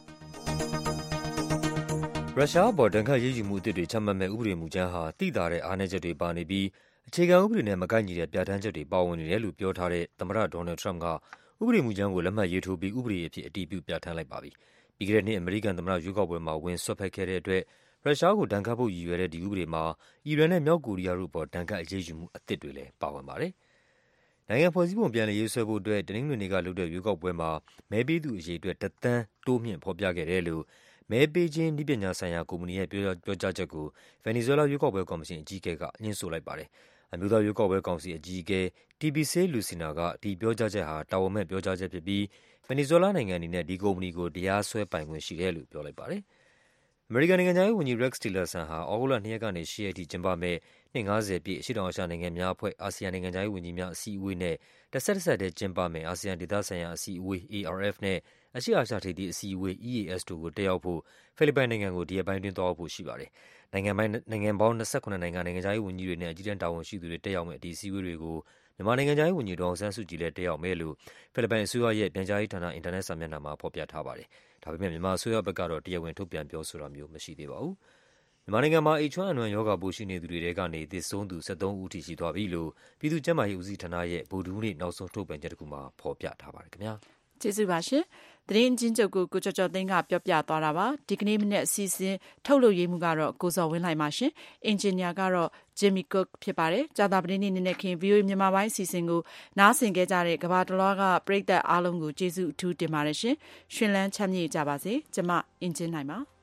Speaker 3: ရုရှားပေါ်ဒဏ်ခတ်ရေးယူမှုအသစ်တွေချမှတ်မဲ့ဥပဒေမူကြမ်းဟာတိတာတဲ့အားနည်းချက်တွေပါနေပြီးအခြေခံဥပဒေနဲ့မကိုက်ညီတဲ့ပြဋ္ဌာန်းချက်တွေပါဝင်နေတယ်လို့ပြောထားတဲ့သမ္မတဒေါ်နယ်ထရမ့်ကဥပဒေမူကြမ်းကိုလက်မှတ်ရေးထိုးပြီးဥပဒေအဖြစ်အတည်ပြုပြဋ္ဌာန်းလိုက်ပါပြီ။ပြီးခဲ့တဲ့နှစ်အမေရိကန်သမ္မတရွေးကောက်ပွဲမှာဝင်စွက်ဖက်ခဲ့တဲ့အတွက်ရုရှားကိုဒဏ်ခတ်ဖို့ရည်ရွယ်တဲ့ဒီဥပဒေမှာအီရန်နဲ့မြောက်ကိုရီးယားတို့ပေါ်ဒဏ်ခတ်အရေးယူမှုအသစ်တွေလည်းပါဝင်ပါတယ်။နိုင်ငံဖွဲ့စည်းပုံပြန်လည်ရေးဆွဲဖို့အတွက်တနင်္ဂနွေနေ့ကလုပ်တဲ့ရွေးကောက်ပွဲမှာမဲပေးသူအရေအတွက်1 သန်းတိုးမြင့်ဖော်ပြခဲ့တယ်လို့မဲပေးခြင်းနည်းပညာဆိုင်ရာကုမ္ပဏီရဲ့ပြောကြားချက်ကိုဗင်နီဇွဲလားရွေးကောက်ပွဲကော်မရှင်အကြီးအကဲကညှင်းဆိုလိုက်ပါတယ်။အမျိုးသားရွေးကောက်ပွဲကောင်စီအကြီးအကဲ TBC Lucina ကဒီပြောကြားချက်ဟာတာဝန်မဲ့ပြောကြားချက်ဖြစ်ပြီးဗင်နီဇွဲလားနိုင်ငံအနေနဲ့ဒီကုမ္ပဏီကိုတရားစွဲပိုင်ခွင့်ရှိတယ်လို့ပြောလိုက်ပါတယ်။အမေရိကန်နိုင်ငံခြားရေးဝန်ကြီး Rex Tillerson ဟာဩဂုတ်လ2 ရက်ကနေ8 ရက်ထိကျင်းပမဲ့နှစ်50ပြည့်အရှေ့တောင်အာရှနိုင်ငံများအဖွဲ့အာဆီယံနိုင်ငံခြားရေးဝန်ကြီးများအစည်းအဝေးနဲ့တစ်ဆက်တည်းကျင်းပမဲ့အာဆီယံဒေသဆိုင်ရာအစည်းအဝေး ARF နဲ့အရှေ့အာရှထိပ်သီးအစည်းအဝေး EAS တို့ကိုတက်ရောက်ဖို့ဖိလစ်ပိုင်နိုင်ငံကိုဒီရက်ပိုင်းတွင်သွားဖို့ရှိပါတယ်။နိုင်ငံပေါင်း28နိုင်ငံနိုင်ငံခြားရေးဝန်ကြီးတွေနဲ့အကြီးတန်းတာဝန်ရှိသူတွေတက်ရောက်မဲ့ဒီအစည်းအဝေးတွေကိုမြန်မာနိုင်ငံခြားရေးဝန်ကြီးဒေါ်အောင်ဆန်းစုကြည်လည်းတက်ရောက်မယ်လို့ဖိလစ်ပိုင်အစိုးရရဲ့ပြန်ကြားရေးဌာနအင်တာနက်စာမျက်နှာမှာဖော်ပြထားပါတယ်။ဒါပေမဲ့မြန်မာအစိုးရဘက်ကတော့တရားဝင်ထုတ်ပြန်ပြောဆိုတာမျိုးမရှိသေးပါဘူး။မြန်မာနိုင်ငံမှာ H1N1 ရောဂါပိုးရှိနေသူတွေထဲကနေသေဆုံးသူ73ဦးထိရှိသွားပြီလို့ပြည်သူ့ကျန်းမာရေးဦးစီးဌာနရဲ့ဗုဒ္ဓဟူးနေ့နောက်ဆုံးထုတ်ပြန်ချက်တစ်ခုမှာဖော်ပြထားပါတယ်ခင်ဗျာ
Speaker 2: ။ကျေးဇူးပါရှင်။သတင်းအကျဉ်းချုပ်ကိုကျော်ကျော်သိန်းကပြောပြသွားတာပါ။ဒီကနေ့မနေ့အစီအစဉ်ထုတ်လွှင့်ရေးမှုကတော့ကိုဇော်ဝင်းလှိုင်ပါရှင်။အင်ဂျင်နီယာကတော့ Jimmy Cook ဖြစ်ပါတယ်။ကြာသပတေးနေ့နေ့ခင်း VOA မြန်မာပိုင်းအစီအစဉ်ကိုနားဆင်ကြတဲ့ကမ္ဘာတလွှားကပရိသတ်အားလုံးကိုကျေးဇူးအထူးတင်ပါတယ်ရှင်။ရှင်လန်းချမ်းမြေ့ကြပါစေ။ကျမအင်ဂျင်နိုင်ပါ။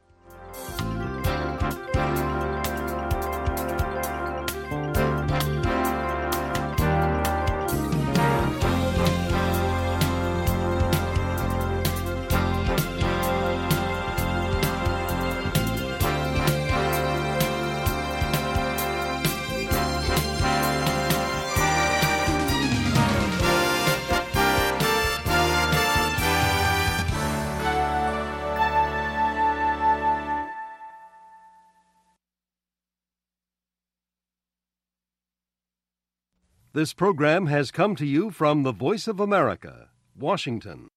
Speaker 6: This program has come to you from the Voice of America, Washington.